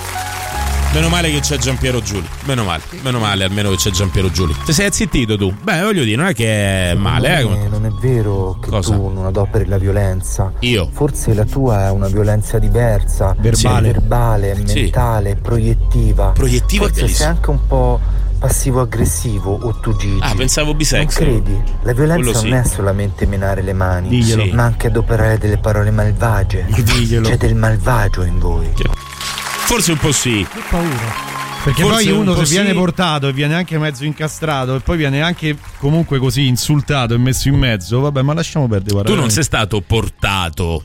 Meno male che c'è Giampiero Giuli. Meno male almeno che c'è Giampiero Giuli. Ti sei zittito tu? Beh, voglio dire, non è che è male. Non è vero che tu non adoperi la violenza. Io? Forse la tua è una violenza diversa, verbale, mentale, proiettiva. Forse sei anche un po' passivo-aggressivo o tu Gigi. Pensavo bisexual. Non credi? La violenza non è solamente menare le mani, ma anche adoperare delle parole malvagie. C'è del malvagio in voi. Forse un po' sì. Che paura. Perché forse poi uno se viene portato e viene anche mezzo incastrato e poi viene anche comunque così insultato e messo in mezzo, vabbè, ma lasciamo perdere. Tu non sei stato portato.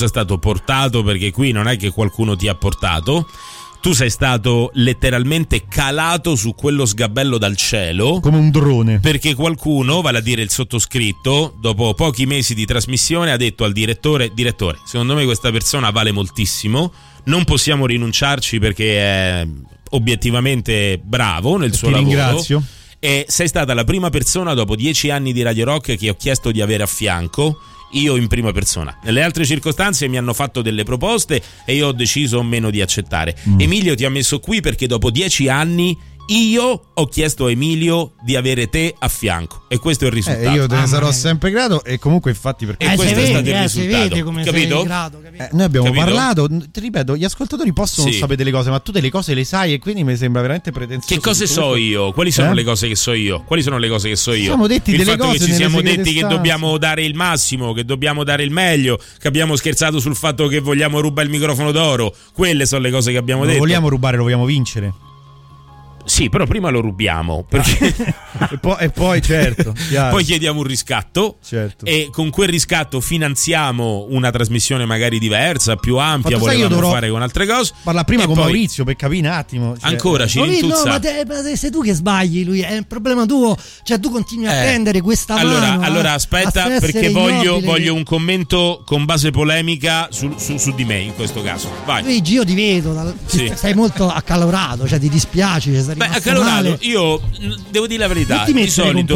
Perché qui non è che qualcuno ti ha portato. Tu sei stato letteralmente calato su quello sgabello dal cielo come un drone, perché qualcuno, vale a dire il sottoscritto, dopo pochi mesi di trasmissione ha detto al direttore, secondo me questa persona vale moltissimo, non possiamo rinunciarci perché è obiettivamente bravo nel suo lavoro. Ringrazio. E sei stata la prima persona dopo 10 anni di Radio Rock che ho chiesto di avere a fianco io in prima persona. Nelle altre circostanze mi hanno fatto delle proposte e io ho deciso o meno di accettare. Emilio ti ha messo qui perché dopo 10 anni io ho chiesto a Emilio di avere te a fianco e questo è il risultato. Io te ne sarò sempre grato e comunque infatti perché questo è stato il risultato. Come capito? Noi abbiamo parlato, ti ripeto, gli ascoltatori possono sapere delle cose, ma tu delle cose le sai e quindi mi sembra veramente pretenzioso. Che cose so io? Quali sono le cose che so io? Quali sono le cose che so io? Siamo detti il delle fatto cose che ci siamo detti stanze. che dobbiamo dare il massimo, che dobbiamo dare il meglio, che abbiamo scherzato sul fatto che vogliamo rubare il microfono d'oro. Quelle sono le cose che abbiamo detto. Lo vogliamo rubare, lo vogliamo vincere. Sì, però prima lo rubiamo perché e poi certo poi chiediamo un riscatto, certo. E con quel riscatto finanziamo una trasmissione magari diversa, più ampia, volevamo fare con altre cose. Parla prima e con poi, Maurizio per capire un attimo, cioè, ancora ci rintuzza. No, ma sei tu che sbagli, lui è un problema tuo, cioè tu continui a tendere questa mano. Allora aspetta, perché voglio un commento con base polemica su di me in questo caso. Vai. Luigi, io ti vedo, sei molto accalorato, cioè ti dispiace, accalorato, io devo dire la verità. Di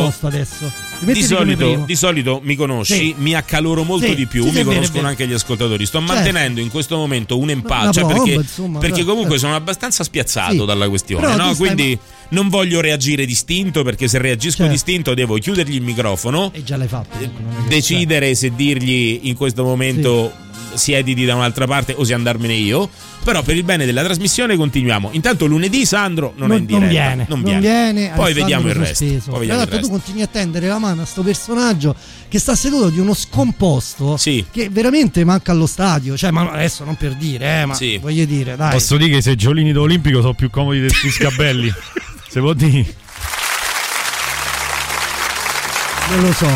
solito mi conosci, mi accaloro molto di più, mi conoscono anche gli ascoltatori. Sto mantenendo in questo momento un empate, perché comunque sono abbastanza spiazzato dalla questione, no? Quindi non voglio reagire distinto, perché se reagisco distinto devo chiudergli il microfono e già l'hai fatto, decidere se dirgli in questo momento siediti da un'altra parte o se andarmene io. Però per il bene della trasmissione continuiamo. Intanto lunedì Sandro non è in diretta, non viene. Poi vediamo il resto. Tu continui a tendere la mano a sto personaggio che sta seduto di uno scomposto che veramente manca allo stadio. Cioè, ma adesso non per dire, ma voglio dire, dai. Posso dire che se Giolini d'Olimpico sono più comodi dei tuoi Sgabelli. Se può dire. Non lo so.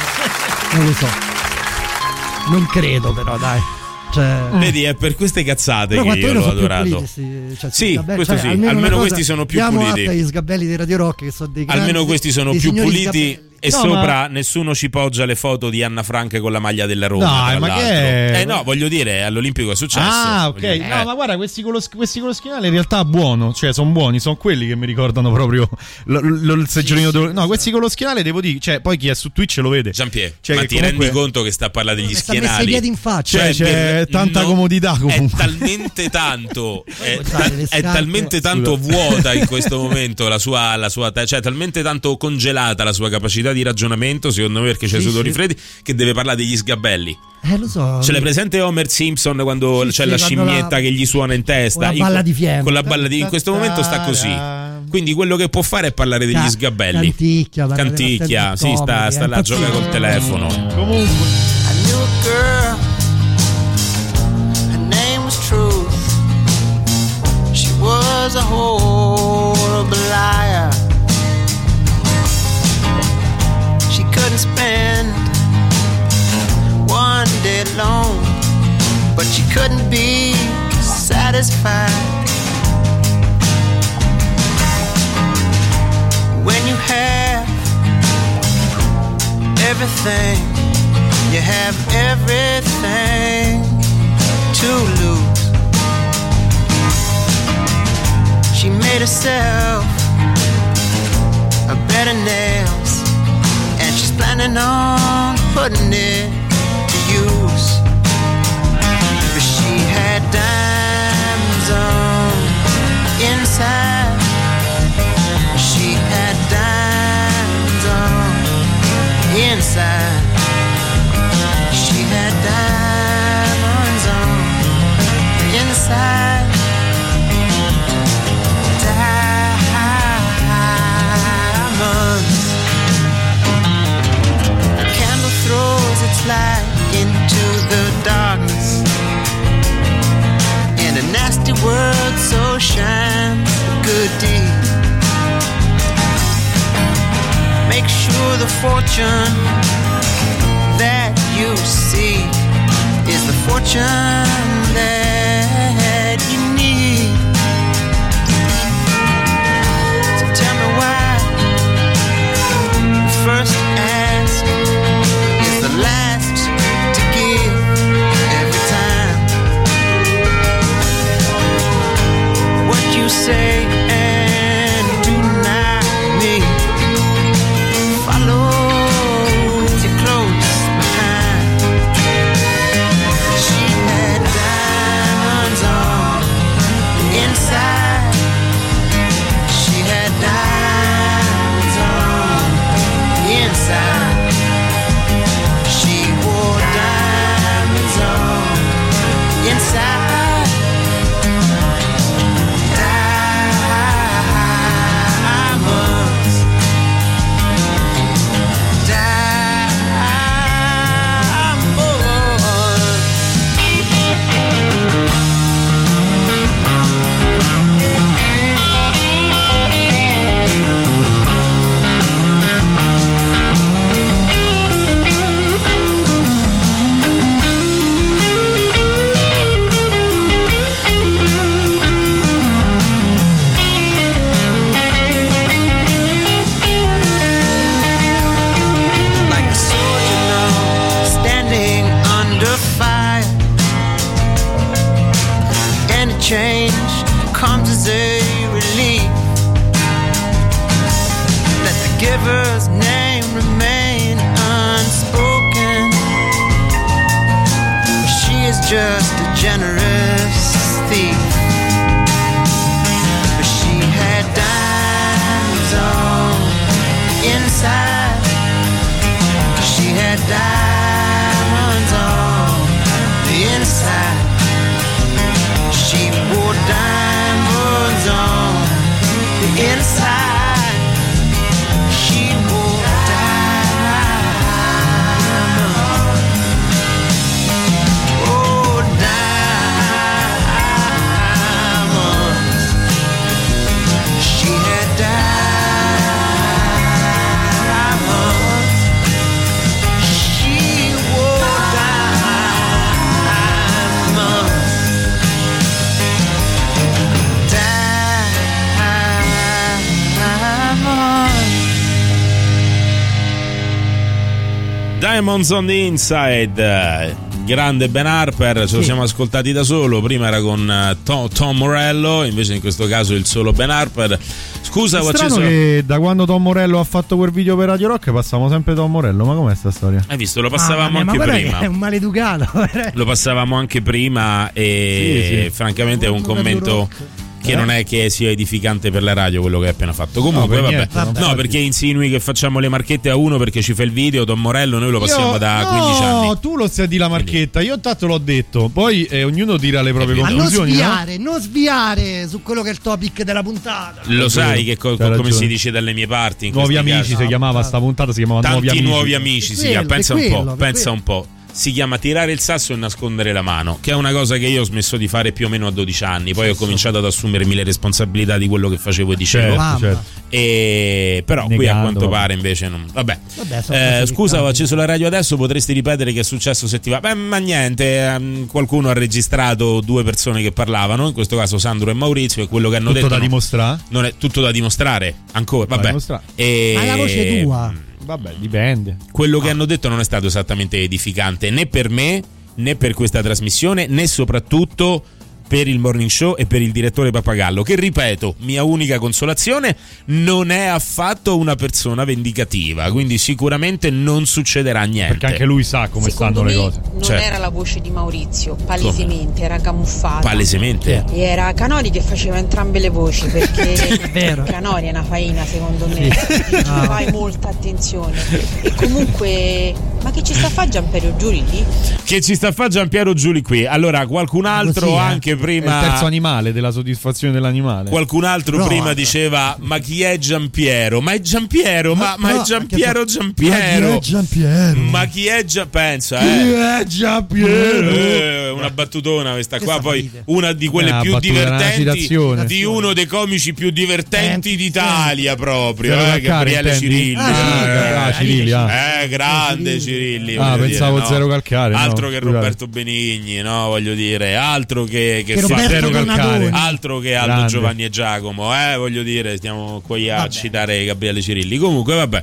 Non credo, però, dai. Cioè, vedi, è per queste cazzate che io l'ho adorato. Questo sì, almeno questi sono più puliti. Gli Sgabelli di Radio Rock che sono dei grandi, almeno questi sono più puliti. E sopra nessuno ci poggia le foto di Anna Frank con la maglia della Roma. No, ma che è? No, voglio dire, all'Olimpico è successo. Ah, ok. No, ma guarda, questi con lo schienale in realtà buono, cioè sono buoni, sono quelli che mi ricordano proprio il seggiolino. No, questi con lo schienale devo dire, cioè poi chi è su Twitch lo vede. Giampier, cioè, ma ti rendi conto che sta a parlare degli schienali? Sta messo i piedi in faccia. Cioè c'è tanta comodità comunque. È talmente tanto è talmente tanto vuota in questo momento la sua cioè talmente tanto congelata la sua capacità di ragionamento, secondo me, perché c'è sudori freddi, che deve parlare degli sgabelli. Lo so. Ce l'hai presente Homer Simpson quando c'è la scimmietta che gli suona in testa? Con la balla di fieno. Con la balla di in questo momento sta così. Quindi quello che può fare è parlare degli sgabelli. Canticchia, sì, sta là a giocare col telefono. Comunque. I knew a girl. Her name was Truth. She was a horrible liar. She couldn't spend one day alone, but she couldn't be satisfied. When you have everything, you have everything to lose. She made herself a bed of nails, and she's planning on putting it to use. But she had diamonds on inside. She had diamonds on inside. She had diamonds on inside. Throws its light into the darkness, and a nasty word so shines a good deed. Make sure the fortune that you see is the fortune that you need. So tell me why the first ask is the last to give every time. What you say and do not mean follows you close behind. just a generous thief. But she had diamonds on inside. She had diamonds on the inside. She wore diamonds on the inside. She wore diamonds. Oh, diamonds. She had diamonds. She wore diamonds. Diamonds on the Inside, grande Ben Harper, ce lo siamo ascoltati da solo, prima era con Tom Morello, invece in questo caso il solo Ben Harper. Scusa, è strano che da quando Tom Morello ha fatto quel video per Radio Rock passavamo sempre Tom Morello, ma com'è sta storia? Hai visto, lo passavamo anche prima. È un maleducato. Lo passavamo anche prima e sì. Francamente è un commento che non è che sia edificante per la radio quello che hai appena fatto. Comunque vabbè. No, perché insinui che facciamo le marchette a uno perché ci fa il video Tom Morello, noi lo passiamo da 15 anni. No, tu lo sai di la marchetta, io tanto l'ho detto. Poi ognuno tira le proprie conclusioni. Non sviare su quello che è il topic della puntata. Lo sai che come si dice dalle mie parti in Nuovi Amici si chiamava sta puntata, si chiamava Nuovi Amici si chiama. Pensa un po'. Si chiama tirare il sasso e nascondere la mano, che è una cosa che io ho smesso di fare più o meno a 12 anni. Poi ho cominciato ad assumermi le responsabilità di quello che facevo e dicevo. Certo. E però qui a quanto pare invece non. Vabbè, scusa, ho acceso la radio adesso, potresti ripetere che è successo se ti va? Ma niente, qualcuno ha registrato due persone che parlavano, in questo caso Sandro e Maurizio, e quello che hanno tutto detto da dimostrare? Non è tutto da dimostrare ancora, vabbè. Ma la voce tua. Vabbè, dipende. Quello che hanno detto non è stato esattamente edificante né per me, né per questa trasmissione, né soprattutto per il morning show e per il direttore Pappagallo, che ripeto, mia unica consolazione, non è affatto una persona vendicativa, quindi sicuramente non succederà niente. Perché anche lui sa come stanno le cose. Non era la voce di Maurizio, palesemente, era camuffata. Palesemente? E era Canori che faceva entrambe le voci, perché è vero. Canori è una faina secondo me, ci fai molta attenzione. E comunque, ma che ci sta a fare Giampiero Giuli lì? Che ci sta a fare Giampiero Giuli qui? Allora, qualcun altro anche prima, è il terzo animale della soddisfazione dell'animale. Qualcun altro prima diceva: ma chi è Giampiero? Ma è Giampiero, ma è Giampiero. Ma chi è Pensa, chi è Giampiero? Una battutona questa qua, poi una di quelle più divertenti di uno dei comici più divertenti d'Italia proprio, Gabriele Cirilli. Grande Cirilli. Pensavo Zero Calcare. Altro che Roberto Benigni, no, voglio dire, altro che altro che Aldo grande. Giovanni e Giacomo, voglio dire, stiamo qui a citare Gabriele Cirilli. Comunque vabbè.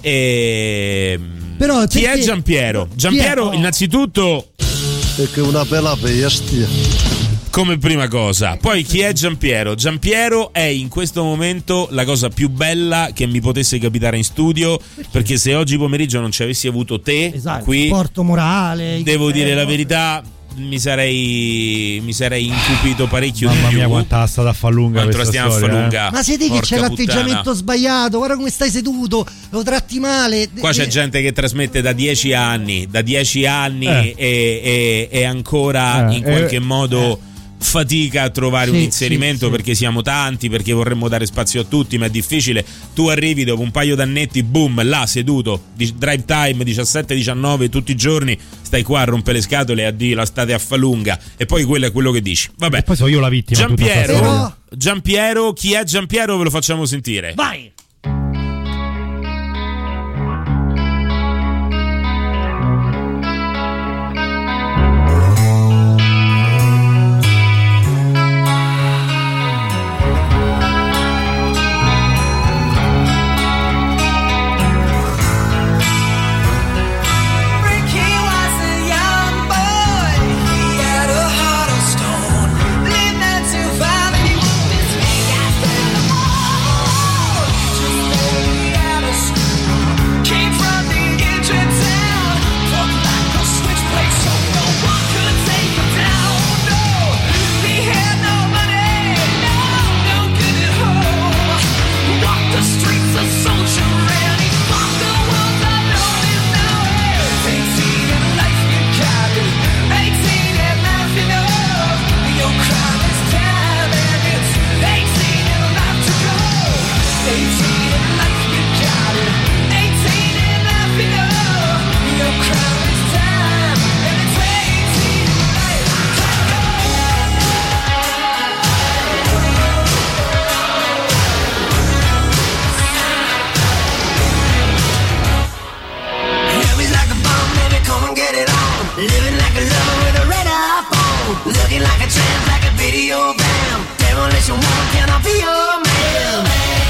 Però chi è Giampiero? Giampiero innanzitutto è che una bella bestia. Come prima cosa. Poi chi è Giampiero? Giampiero è in questo momento la cosa più bella che mi potesse capitare in studio, perché se oggi pomeriggio non ci avessi avuto te qui, supporto morale, devo dire la verità, mi sarei incupito parecchio. Mamma di più. mia, quanta stata a Falunga questa stiamo storia, a Falunga. Ma siete che c'è l'atteggiamento sbagliato, guarda come stai seduto, lo tratti male. Qua c'è gente che trasmette da 10 anni e ancora in qualche modo fatica a trovare un inserimento, perché siamo tanti, perché vorremmo dare spazio a tutti, ma è difficile. Tu arrivi dopo un paio d'annetti, boom, là seduto, drive time 17-19 tutti i giorni, stai qua a rompere le scatole e a dire la state a Falunga, e poi quello è quello che dici. Vabbè, e poi sono io la vittima. Giampiero, chi è Giampiero? Ve lo facciamo sentire. Vai! Lived not to find me. Living like a lover with a red iPhone. Looking like a tramp, like a video bam. Demolition woman, can I be your man?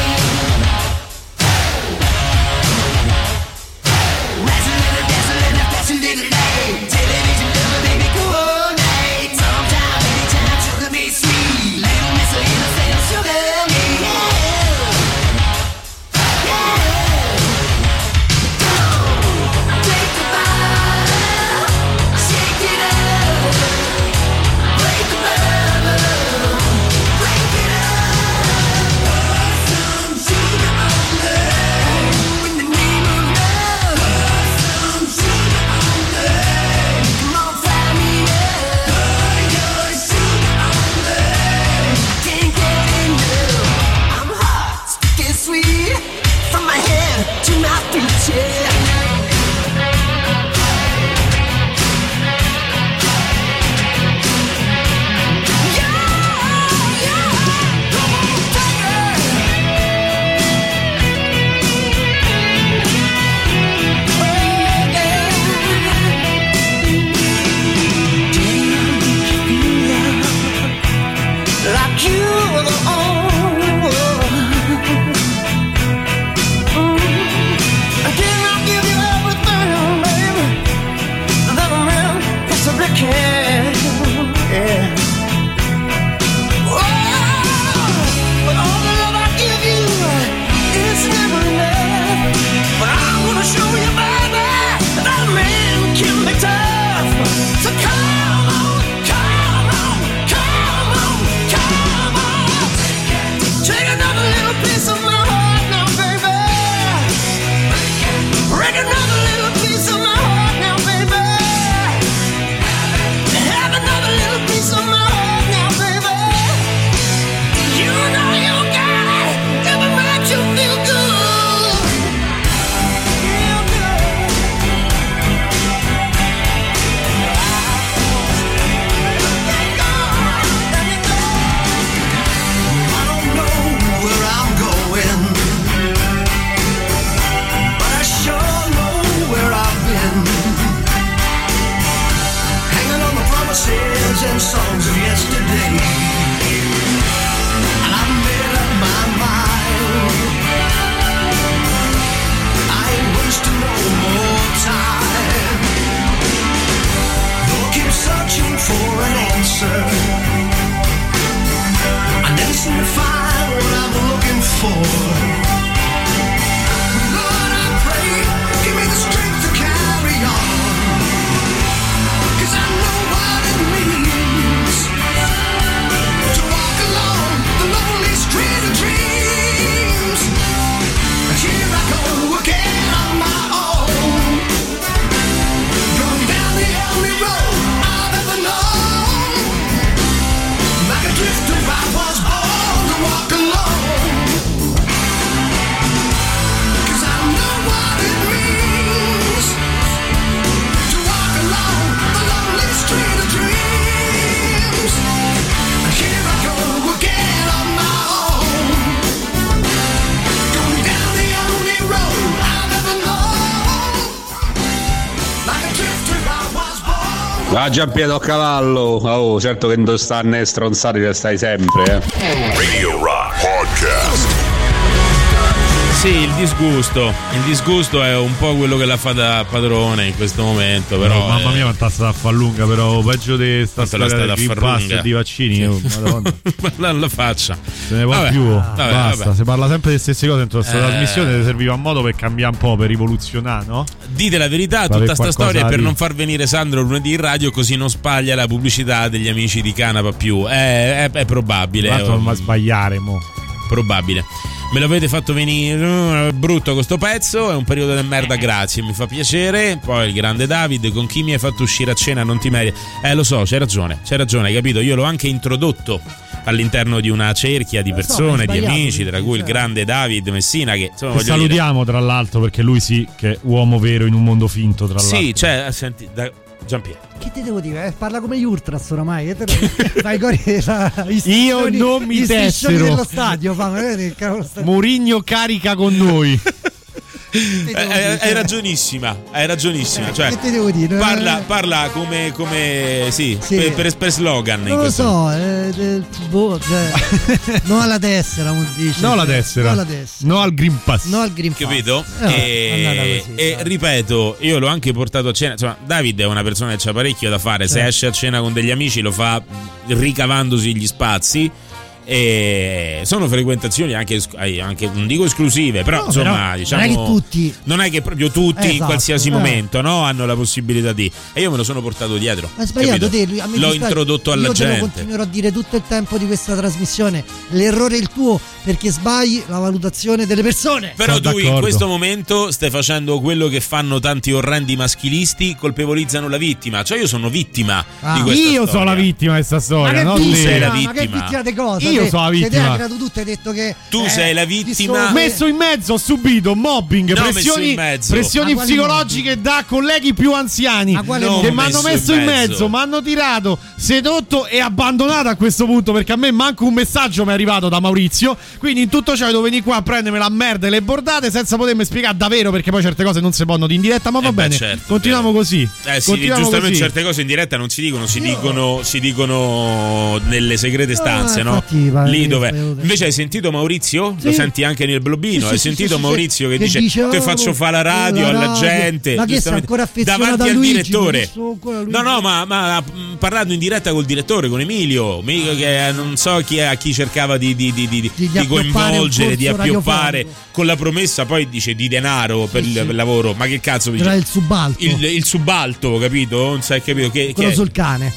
Razzling and dazzling and flashing little light. Television lover, baby, coordinate. Sometime, anytime, sugar me sweet. Little miss a innocent, sugar me, yeah. Ah, Giampiero a cavallo. Oh, certo che non stanno stronzati, te stai sempre, Radio Rock Podcast. Sì, il disgusto è un po' quello che la fa da padrone in questo momento, però mamma mia quanta sta a far lunga, però peggio di sta storia di Green Pass e di vaccini. Madonna. Ma non lo faccia, se ne può più, basta. Si parla sempre delle stesse cose dentro questa trasmissione, serviva un modo per cambiare un po', per rivoluzionare, no? Dite la verità, tutta sta storia è per non far venire Sandro lunedì in radio, così non spaglia la pubblicità degli amici di Canapa più. È probabile. Tanto non va a sbagliare, mo. Probabile. Me l'avete fatto venire brutto questo pezzo, è un periodo di merda, grazie, mi fa piacere. Poi il grande David, con chi mi hai fatto uscire a cena non ti meriti. Lo so, c'hai ragione, hai capito? Io l'ho anche introdotto all'interno di una cerchia di persone, di amici, tra cui il grande David Messina, che insomma, salutiamo tra l'altro, perché lui sì che è uomo vero in un mondo finto, tra l'altro. Sì, cioè, senti, Giampiero, che ti devo dire? Parla come gli Ultras oramai. Io non mi tessero dello stadio, Mourinho carica con noi. Hai ragionissima. Cioè, che ti devo dire? Parla come sì. Per slogan. Non lo so, no alla tessera, dice. No alla tessera. No al Green Pass. Capito? E ripeto, io l'ho anche portato a cena. Insomma, David è una persona che c'ha parecchio da fare. Se esce a cena con degli amici lo fa ricavandosi gli spazi. E sono frequentazioni anche non dico esclusive, però insomma, diciamo, non è che proprio tutti in qualsiasi momento, no, hanno la possibilità di, e io me lo sono portato dietro. Ma sbagliato te, l'ho introdotto alla gente. Io continuerò a dire tutto il tempo di questa trasmissione: l'errore è il tuo, perché sbagli la valutazione delle persone. Però tu in questo momento stai facendo quello che fanno tanti orrendi maschilisti, colpevolizzano la vittima. Cioè io sono vittima di questa storia. Sono la vittima di questa storia, ma tu sei la vittima. Ma che vittima di cosa? Io sono la vittima. Te hai creato tutto, hai detto che tu sei la vittima. Messo in mezzo, ho subito mobbing, pressioni psicologiche da colleghi più anziani che mi hanno messo in mezzo, mi hanno tirato, sedotto e abbandonato a questo punto, perché a me manco un messaggio mi è arrivato da Maurizio. Quindi in tutto ciò devo venire qua a prendermi la merda e le bordate senza potermi spiegare davvero, perché poi certe cose non si possono dire in diretta, ma va bene, certo, continuiamo così. Giustamente certe cose in diretta non si dicono, si dicono nelle segrete stanze, no? Lì dove invece hai sentito Maurizio? Lo senti anche nel blobino. Hai sentito Maurizio che dice che faccio fare la radio alla gente, ma che sta ancora affezionato davanti a al Luigi, direttore. No, ma parlando in diretta col direttore, con Emilio, che non so chi cercava di coinvolgere, di appioppare con la promessa poi dice di denaro per il lavoro. Ma che cazzo dice? Era il subalto. Il subalto, capito? Non sai, capito quello sul cane.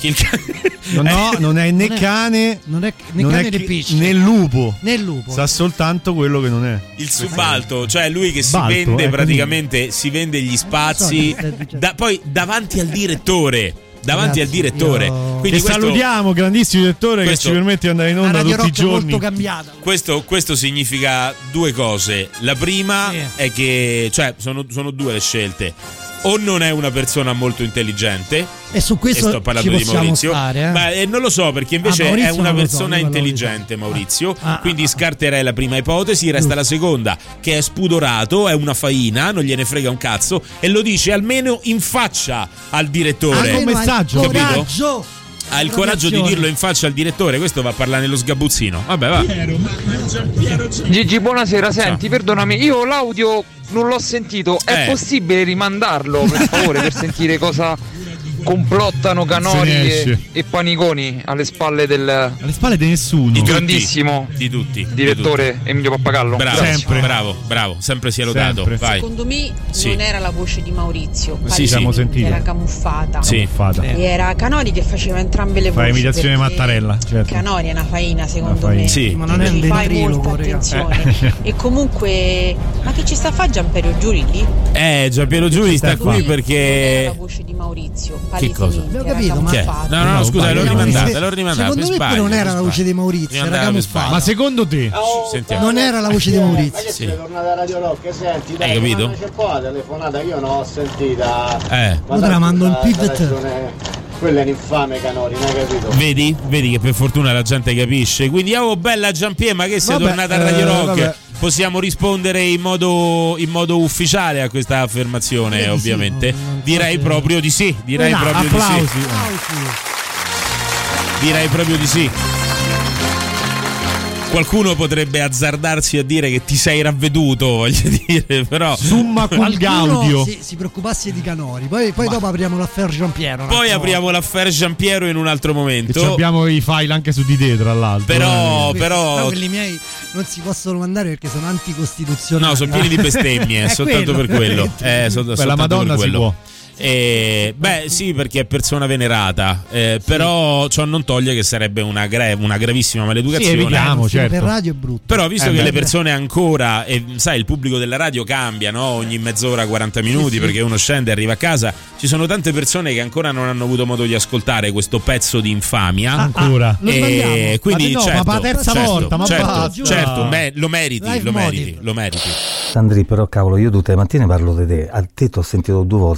No, non è né cane, non è né cane né pesce, né lupo. Sa soltanto quello che non è. Il subalto, cioè lui che si vende praticamente, si vende gli spazi poi davanti al direttore. Al direttore. Quindi salutiamo, grandissimo direttore, che ci permette di andare in onda tutti i giorni. Molto cambiata. Questo significa due cose. La prima è che, cioè, sono due le scelte. O non è una persona molto intelligente, e su questo sto parlando di Maurizio, stare, ma non lo so, perché invece è una persona intelligente, Maurizio, quindi scarterei la prima ipotesi, resta la seconda, che è spudorato, è una faina, non gliene frega un cazzo e lo dice almeno in faccia al direttore. Un messaggio, capito? Ha il coraggio di dirlo in faccia al direttore. Questo va a parlare nello sgabuzzino. Vabbè, va. Gigi, buonasera. Senti, perdonami, io l'audio non l'ho sentito. È possibile rimandarlo, per favore, per sentire cosa complottano Canori e Paniconi alle spalle di nessuno, di grandissimo di tutti direttore Emilio Pappagallo? Bravo, sempre sia lodato. Vai. Secondo me non era la voce di Maurizio, siamo sentiti, era camuffata. E era Canori che faceva entrambe le voci. Fa imitazione Mattarella, certo. Canori è una faina, secondo me. Sì. Ma non è un fai molta attenzione. E comunque, ma che ci sta a fare Giampiero Giuri lì? Giampiero Giuri sta qui perché era la voce di Maurizio. Che cosa? L'ho capito, ma no, scusa, l'ho rimandata. Secondo me non era la voce di Maurizio, era camuffata. Ma secondo te? Sentiamo. Non era la voce di Maurizio. Sì. Tornata a Radio Rock, senti, hai capito? C'è un po' la telefonata che io non ho sentita. Ora mando il pivot. Quello è un infame Canori, non hai capito? Vedi che per fortuna la gente capisce. Quindi bella Giampiero, ma che sei tornata a Radio Rock? Possiamo rispondere in modo ufficiale a questa affermazione, ovviamente. Direi proprio di sì. Direi proprio di sì. Qualcuno potrebbe azzardarsi a dire che ti sei ravveduto, voglio dire, però summa cum gaudio. Si preoccupasse di Canori. Poi dopo apriamo l'affaire Giampiero. Poi apriamo l'affaire Giampiero in un altro momento. E abbiamo i file anche su di te, tra l'altro. Però quelli miei non si possono mandare perché sono anticostituzionali. No, sono pieni di bestemmie, soltanto per quello. La Madonna si può. Sì, perché è persona venerata, però ciò non toglie che sarebbe una gravissima maleducazione. Sì, evitiamo, certo. Per radio è brutto. Però visto che le persone ancora, e sai, il pubblico della radio cambia, no? Ogni mezz'ora, 40 minuti, perché uno scende e arriva a casa, ci sono tante persone che ancora non hanno avuto modo di ascoltare questo pezzo di infamia. Ancora. Quindi ma per la terza volta, certo, lo meriti. Sandri, però cavolo, io tutte le mattine parlo di te. A te ti ho sentito 2 volte a parlare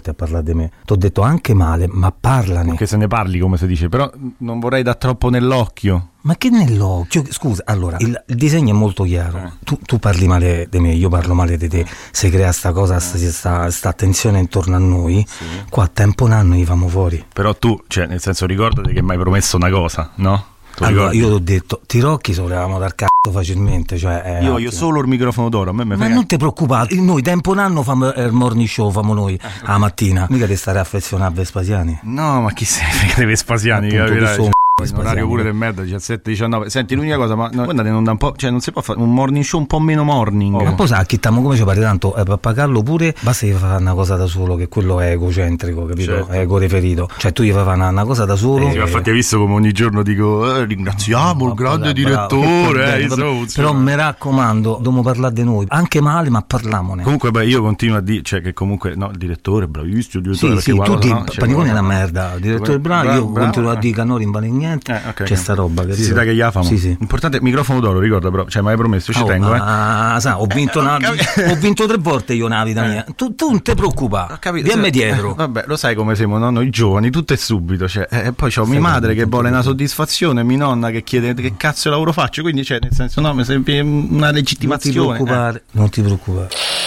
di me. T'ho detto anche male, ma parlane. Che se ne parli, come si dice, però non vorrei dar troppo nell'occhio. Ma che nell'occhio? Scusa, allora, il disegno è molto chiaro. Tu parli male di me, io parlo male di te. Se crea sta cosa, sta tensione intorno a noi, qua a tempo un anno gli famo fuori. Però tu, cioè, nel senso, ricordati che mi hai promesso una cosa, no? Allora, io ti ho detto, Tirocchi sollevavamo dal cazzo facilmente, cioè io voglio solo il microfono d'oro, a me ma non ti preoccupare, noi tempo un anno famo il morning show, famo noi la mattina, mica di stare affezionato a Vespasiani. No, ma chi sei dei Vespasiani, capirai? In orario pure del merda, 17-19. Senti, l'unica cosa, ma no, guardate, non da un po', cioè non si può fare un morning show un po' meno morning. Ma poi sa che come ci pare tanto Pappagallo pure basta che fa una cosa da solo, che quello è egocentrico, capito? Certo. È egoreferito. Cioè tu gli fai una cosa da solo. Infatti hai visto come ogni giorno dico ringraziamo il grande direttore, però mi raccomando, dobbiamo parlare di noi, anche male, ma parlamone. Comunque io continuo a dire, cioè che comunque no, il direttore bravissimo, il direttore sì, tutti Panicone è una merda, il direttore bravo, io continuo a dire che Canori in vale niente. Okay, c'è sta roba che si dà che gli famo. Sì. Importante microfono d'oro, ricorda, però, cioè mi hai promesso, ci tengo. Ho vinto 3 volte io nella vita mia. Tu non ti preoccupare, vieni dietro. Vabbè, lo sai come siamo, no? Noi giovani, tutto è subito, cioè, poi c'ho mia madre che vuole una soddisfazione, mia nonna che chiede che cazzo di lavoro faccio, quindi cioè, nel senso, no, mi sembra una legittimazione. Non ti preoccupare.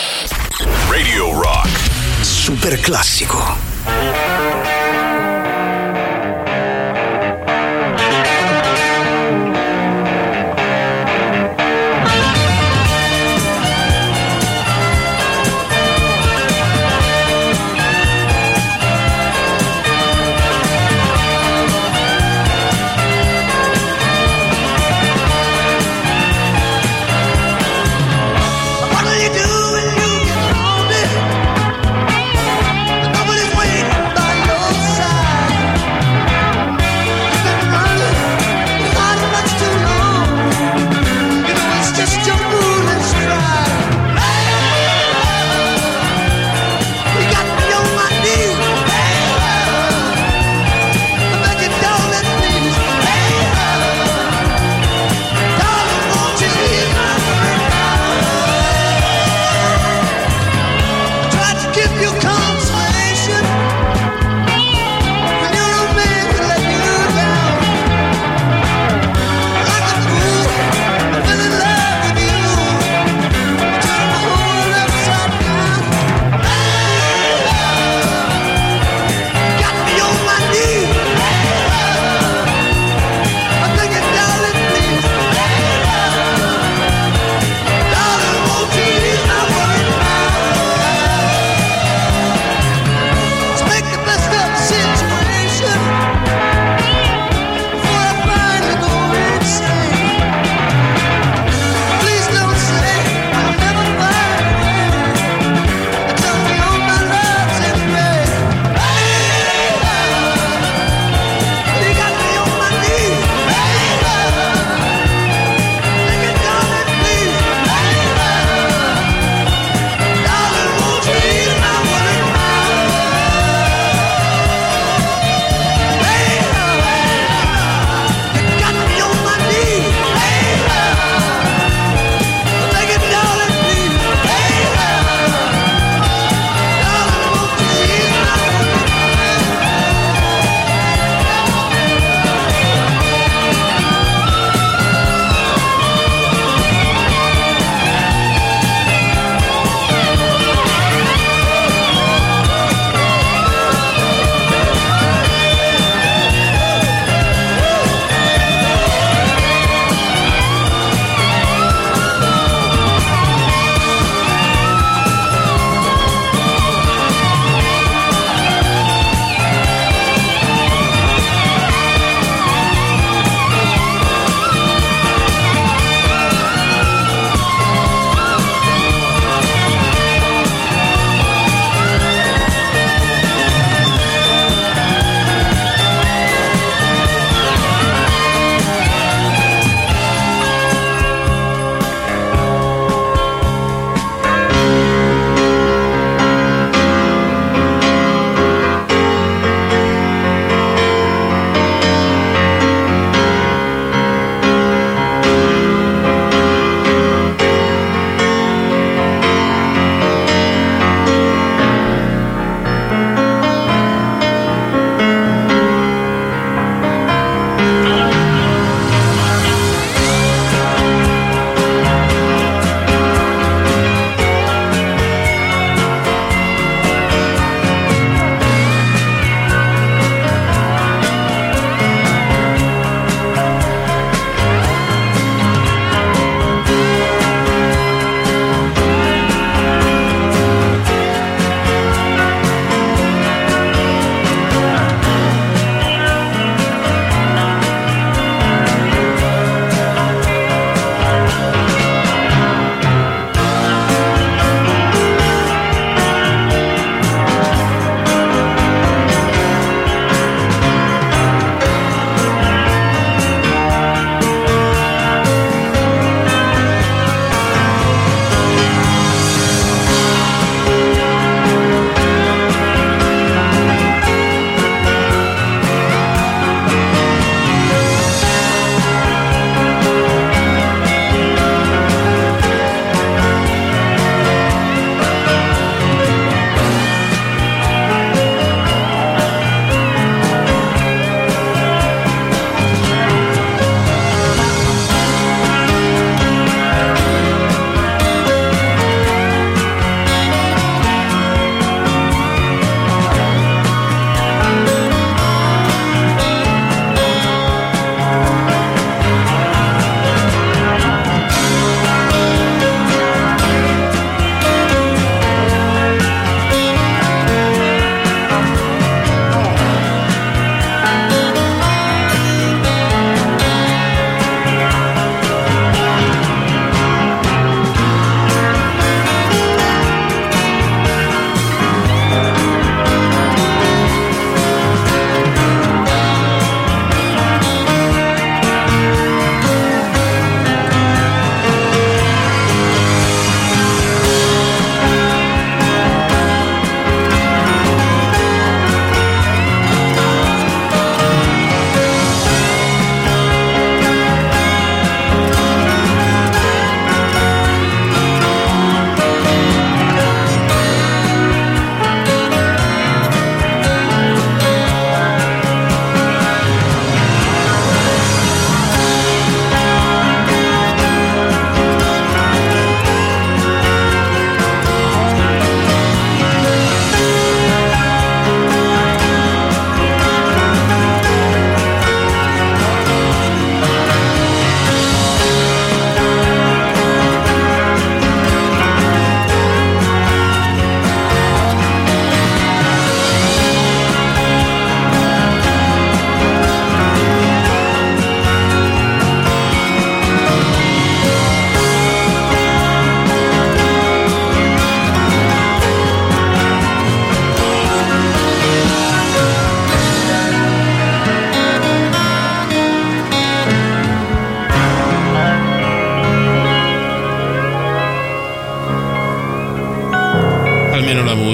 Radio Rock Super classico. What do you do when you get lonely? Nobody's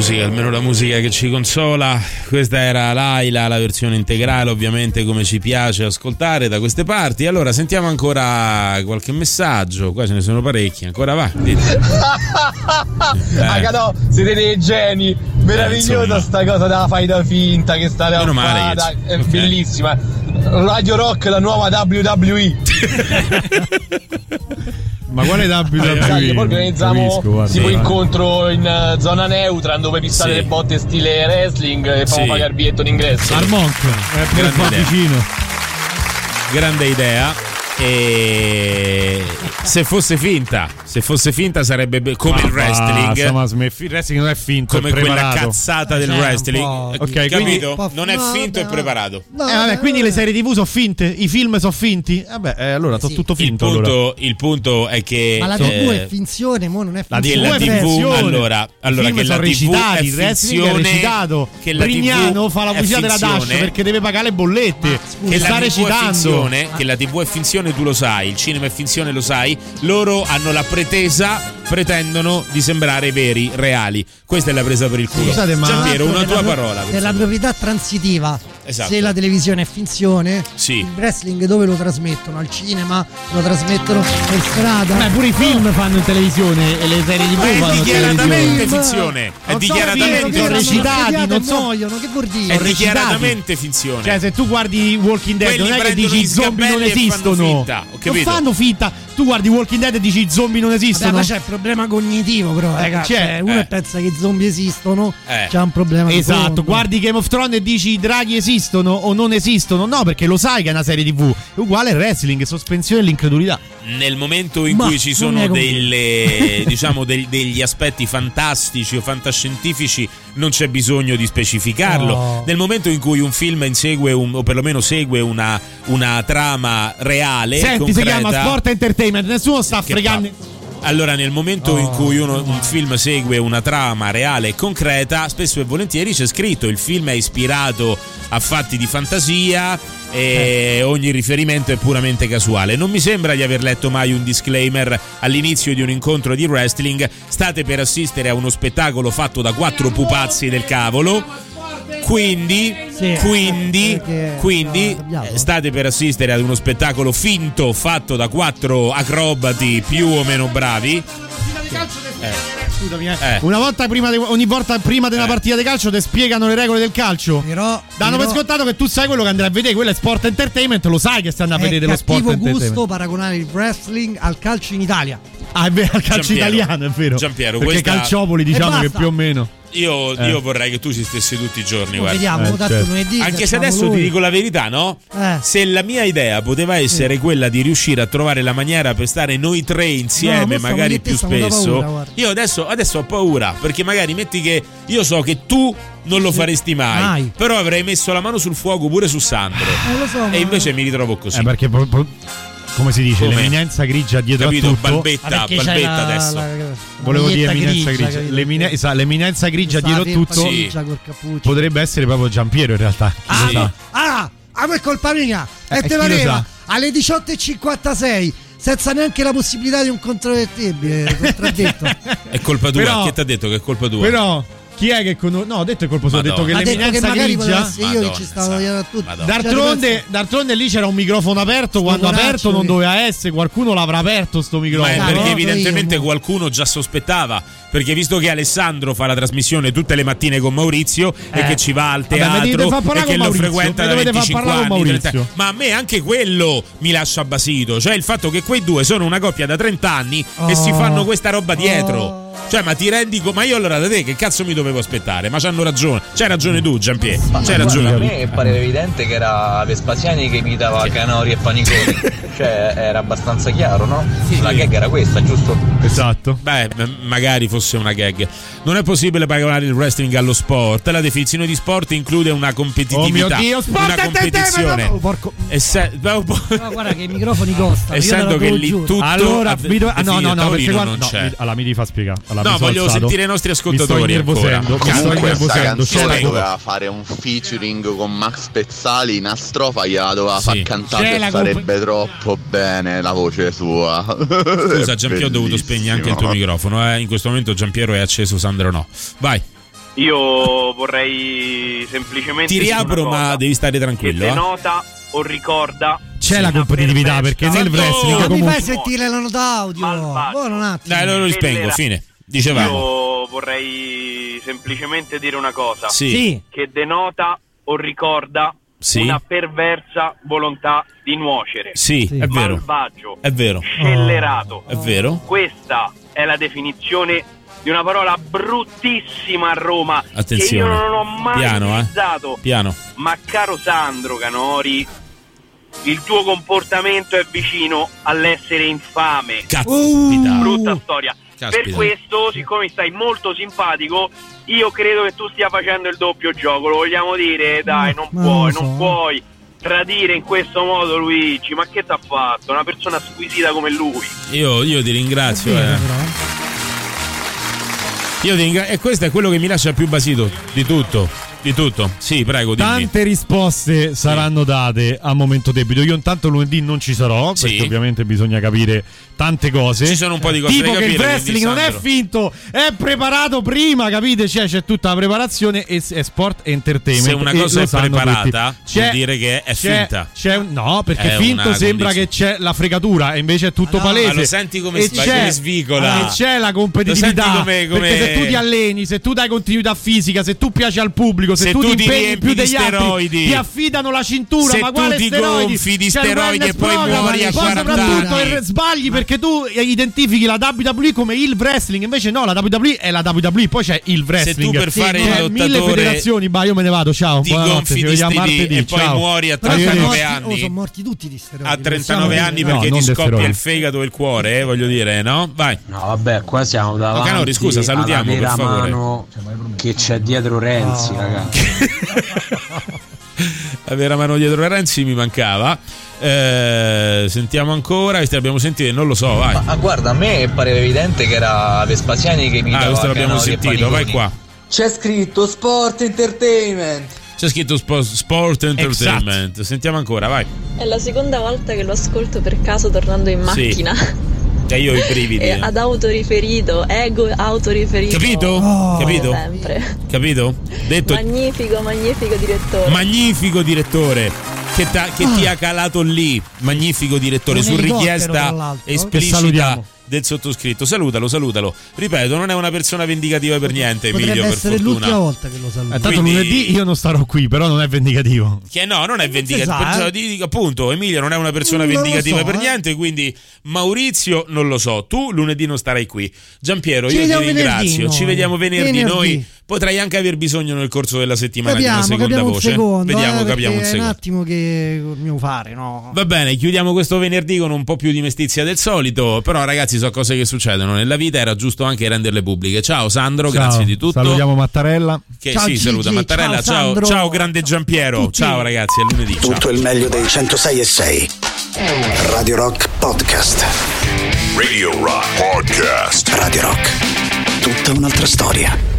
almeno la musica che ci consola. Questa era Laila, la versione integrale, ovviamente come ci piace ascoltare da queste parti. Allora sentiamo ancora qualche messaggio, qua ce ne sono parecchi, ancora va. No, siete dei geni, meravigliosa sta cosa della faida finta che state a fare, è bellissima. Radio Rock, la nuova WWE. Ma quale WWE? Poi organizziamo tipo incontro in zona neutra dove pissare le botte stile wrestling e famo pagare il biglietto d'ingresso. Armonk, per qua vicino. Grande idea. E se fosse finta sarebbe come il wrestling. Il wrestling non è finto, come è quella cazzata del wrestling. Ok, capito? Non è finto, è preparato. Vabbè, quindi le serie TV sono finte, i film sono finti. Vabbè, allora sono tutto finto. Il punto è che ma la TV è finzione, mo non è finzione. La TV allora che la recitati, il wrestling è recitato. Che Brignano fa la pubblicità della Dash perché deve pagare le bollette. Che sta recitando. Che la TV è finzione, tu lo sai, il cinema è finzione, lo sai. Loro hanno la pretendono di sembrare veri, reali. Questa è la presa per il culo. Scusate, ma Giampiero, una tua parola. Per la proprietà transitiva. Esatto. Se la televisione è finzione, il wrestling dove lo trasmettono? Al cinema? Lo trasmettono per strada? Beh, pure i film fanno in televisione e le serie TV fanno in dichiaratamente finzione. È dichiaratamente recitati, non so. Muoiono, che vuol dire? È dichiaratamente finzione. Cioè, se tu guardi Walking Dead, non è che dici i zombie non esistono. Non fanno finta. Tu guardi Walking Dead e dici i zombie non esistono. Vabbè, ma c'è il problema cognitivo, però, ragazzi. Uno pensa che i zombie esistono, c'è un problema. Esatto, guardi Game of Thrones e dici i draghi esistono o non esistono. No, perché lo sai che è una serie TV. È uguale al wrestling, sospensione dell'incredulità. Nel momento in cui ci sono degli aspetti fantastici o fantascientifici, non c'è bisogno di specificarlo. No. Nel momento in cui un film insegue o perlomeno segue una trama reale, senti, concreta, si chiama Sport Entertainment, nessuno sta fregando. Allora, nel momento in cui un film segue una trama reale e concreta, spesso e volentieri c'è scritto il film è ispirato a fatti di fantasia e ogni riferimento è puramente casuale. Non mi sembra di aver letto mai un disclaimer all'inizio di un incontro di wrestling: state per assistere a uno spettacolo fatto da 4 pupazzi del cavolo. Quindi state per assistere ad uno spettacolo finto fatto da 4 acrobati più o meno bravi. Scusami, ogni volta prima di una partita di calcio ti spiegano le regole del calcio. Danno per scontato che tu sai quello che andrai a vedere. Quello è Sport Entertainment, lo sai che stanno a vedere dello Sport Entertainment. È cattivo gusto paragonare il wrestling al calcio in Italia. Ah, è vero, al calcio italiano, è vero. Giampiero, perché Calciopoli diciamo che più o meno. Io vorrei che tu ci stessi tutti i giorni, guarda. Vediamo, lunedì, anche se adesso ti dico la verità, no? Se la mia idea poteva essere quella di riuscire a trovare la maniera per stare noi tre insieme, magari più spesso, io adesso ho paura, perché magari metti che io so che tu non lo faresti mai. Però avrei messo la mano sul fuoco pure su Sandro, lo so, e invece mi ritrovo così. Perché come si dice, l'eminenza grigia dietro capito? A tutto. Balbetta adesso. Volevo dire eminenza grigia. L'eminenza grigia dietro a tutto potrebbe essere proprio Giampiero in realtà. Ma è colpa mia. E te lo dico, alle 18:56, senza neanche la possibilità di un contraddetto. È colpa tua. Però, chi ti ha detto che è colpa tua? Però chi è che no, ho detto è colpa sua, ho detto che l'eminenza grigia. Io che ci stavo a tutti. D'altronde lì c'era un microfono aperto, quando aperto non doveva essere, qualcuno l'avrà aperto sto microfono. Ma è perché evidentemente qualcuno già sospettava, perché visto che Alessandro fa la trasmissione tutte le mattine con Maurizio e che ci va al teatro e che lo frequenta da 25 anni, ma a me anche quello mi lascia basito, cioè il fatto che quei due sono una coppia da 30 anni e si fanno questa roba dietro. Cioè, ma ti rendi ma io allora da te che cazzo mi dovevo aspettare? Ma c'hanno ragione. C'hai ragione tu, Giampiero. C'hai ragione. A me pareva evidente che era Vespasiani che imitava Canori e Paniconi. Cioè, era abbastanza chiaro, no? La gag era questa, giusto? Esatto. Beh, magari fosse una gag. Non è possibile paragonare il wrestling allo sport. La definizione di sport include una competitività. Oh mio Dio, sport una competizione. No, guarda che i microfoni costano. Essendo che lì tutto. Allora, no, perché non c'è. Allora mi devi far spiegare. No, voglio sentire i nostri ascoltatori. Comunque questa canzone doveva fare un featuring con Max Pezzali, una strofa gliela doveva far cantare e sarebbe troppo bene la voce sua. Scusa Giampiero, ho dovuto spegnere anche il tuo microfono. In questo momento Giampiero è acceso, Sandro no. Vai. Io vorrei semplicemente ti riapro, ma devi stare tranquillo. Che denota o ricorda. C'è la competitività, perché nel wrestling non comunque... mi fai sentire la nota audio. Buono un attimo. Dai, lo spengo, fine. Dicevamo. Io vorrei semplicemente dire una cosa. Sì. Che denota o ricorda una perversa volontà di nuocere. Sì, è vero. Malvagio. È vero. Scellerato. È vero. Questa è la definizione di una parola bruttissima a Roma. Attenzione. Che io non ho mai utilizzato. Piano. Ma caro Sandro Canori, il tuo comportamento è vicino all'essere infame. Caspita. Brutta storia. Caspita. Per questo, siccome stai molto simpatico, io credo che tu stia facendo il doppio gioco. Lo vogliamo dire? Dai, non puoi tradire in questo modo Luigi. Ma che t'ha fatto? Una persona squisita come lui. Io ti ringrazio. E questo è quello che mi lascia più basito di tutto. Sì, prego, dimmi. Tante risposte saranno date a momento debito. Io intanto lunedì non ci sarò, perché ovviamente bisogna capire tante cose. Ci sono un po' di cose tipo da capire, che il wrestling non è finto, è preparato prima, capite? C'è tutta la preparazione e è sport entertainment. Se una cosa è preparata vuol dire che è finta. No, perché finto sembra che c'è la fregatura e invece è tutto palese. Ma lo senti come svicola? E c'è la competitività, perché se tu ti alleni, se tu dai continuità fisica, se tu piaci al pubblico, se tu ti impegni più degli altri, ti affidano la cintura. Se ma quale tu ti steroidi? gonfi di steroidi e poi muori a 40 anni. Soprattutto sbagli perché tu identifichi la WWE come il wrestling, invece no, la WWE è la WWE, poi c'è il wrestling. Se tu per fare il lottatore mille federazioni, io me ne vado, ciao. Ti gonfi di steroidi e poi muori a 39 anni. Sono morti tutti di steroidi. A 39 anni perché ti scoppia il fegato e il cuore, voglio dire, no? Vai. No, vabbè, qua siamo davanti. Canori, scusa, salutiamo per favore. Mano che c'è dietro Renzi, ragazzi. La vera mano dietro Renzi mi mancava. Sentiamo ancora. Questi l'abbiamo sentito, non lo so, vai. Ma guarda, a me pareva evidente che era Vespasiani che imitava. Questo l'abbiamo sentito, vai qua. C'è scritto Sport Entertainment. C'è scritto Sport Entertainment. Esatto. Sentiamo ancora, vai. È la seconda volta che lo ascolto per caso tornando in macchina. Che io ho i brividi. Ad autoriferito, ego autoriferito. Capito? Sempre. Capito? Detto. Magnifico direttore. Magnifico direttore. Che ti ha calato lì. Magnifico direttore. Su richiesta esplicita del sottoscritto. Salutalo. Ripeto, non è una persona vendicativa per niente, Emilio, per essere fortuna. l'ultima volta che lo saluto. Tanto lunedì io non starò qui, però non è vendicativo. Che no, non è vendicativo. Appunto, Emilio non è una persona vendicativa per niente, quindi Maurizio non lo so. Tu lunedì non starai qui. Giampiero, io ti ringrazio. Ci vediamo venerdì. Noi potrai anche aver bisogno nel corso della settimana di una seconda voce. Capiamo un secondo. È un attimo che dobbiamo fare, no? Va bene, chiudiamo questo venerdì con un po' più di mestizia del solito. Però, ragazzi, so cose che succedono nella vita, era giusto anche renderle pubbliche. Ciao Sandro, grazie di tutto. Salutiamo Mattarella. Ciao, Gigi, saluta Mattarella. Ciao grande Giampiero. Ciao ragazzi, a lunedì. Tutto il meglio dei 106.6 Radio Rock Podcast. Radio Rock Podcast. Radio Rock, tutta un'altra storia.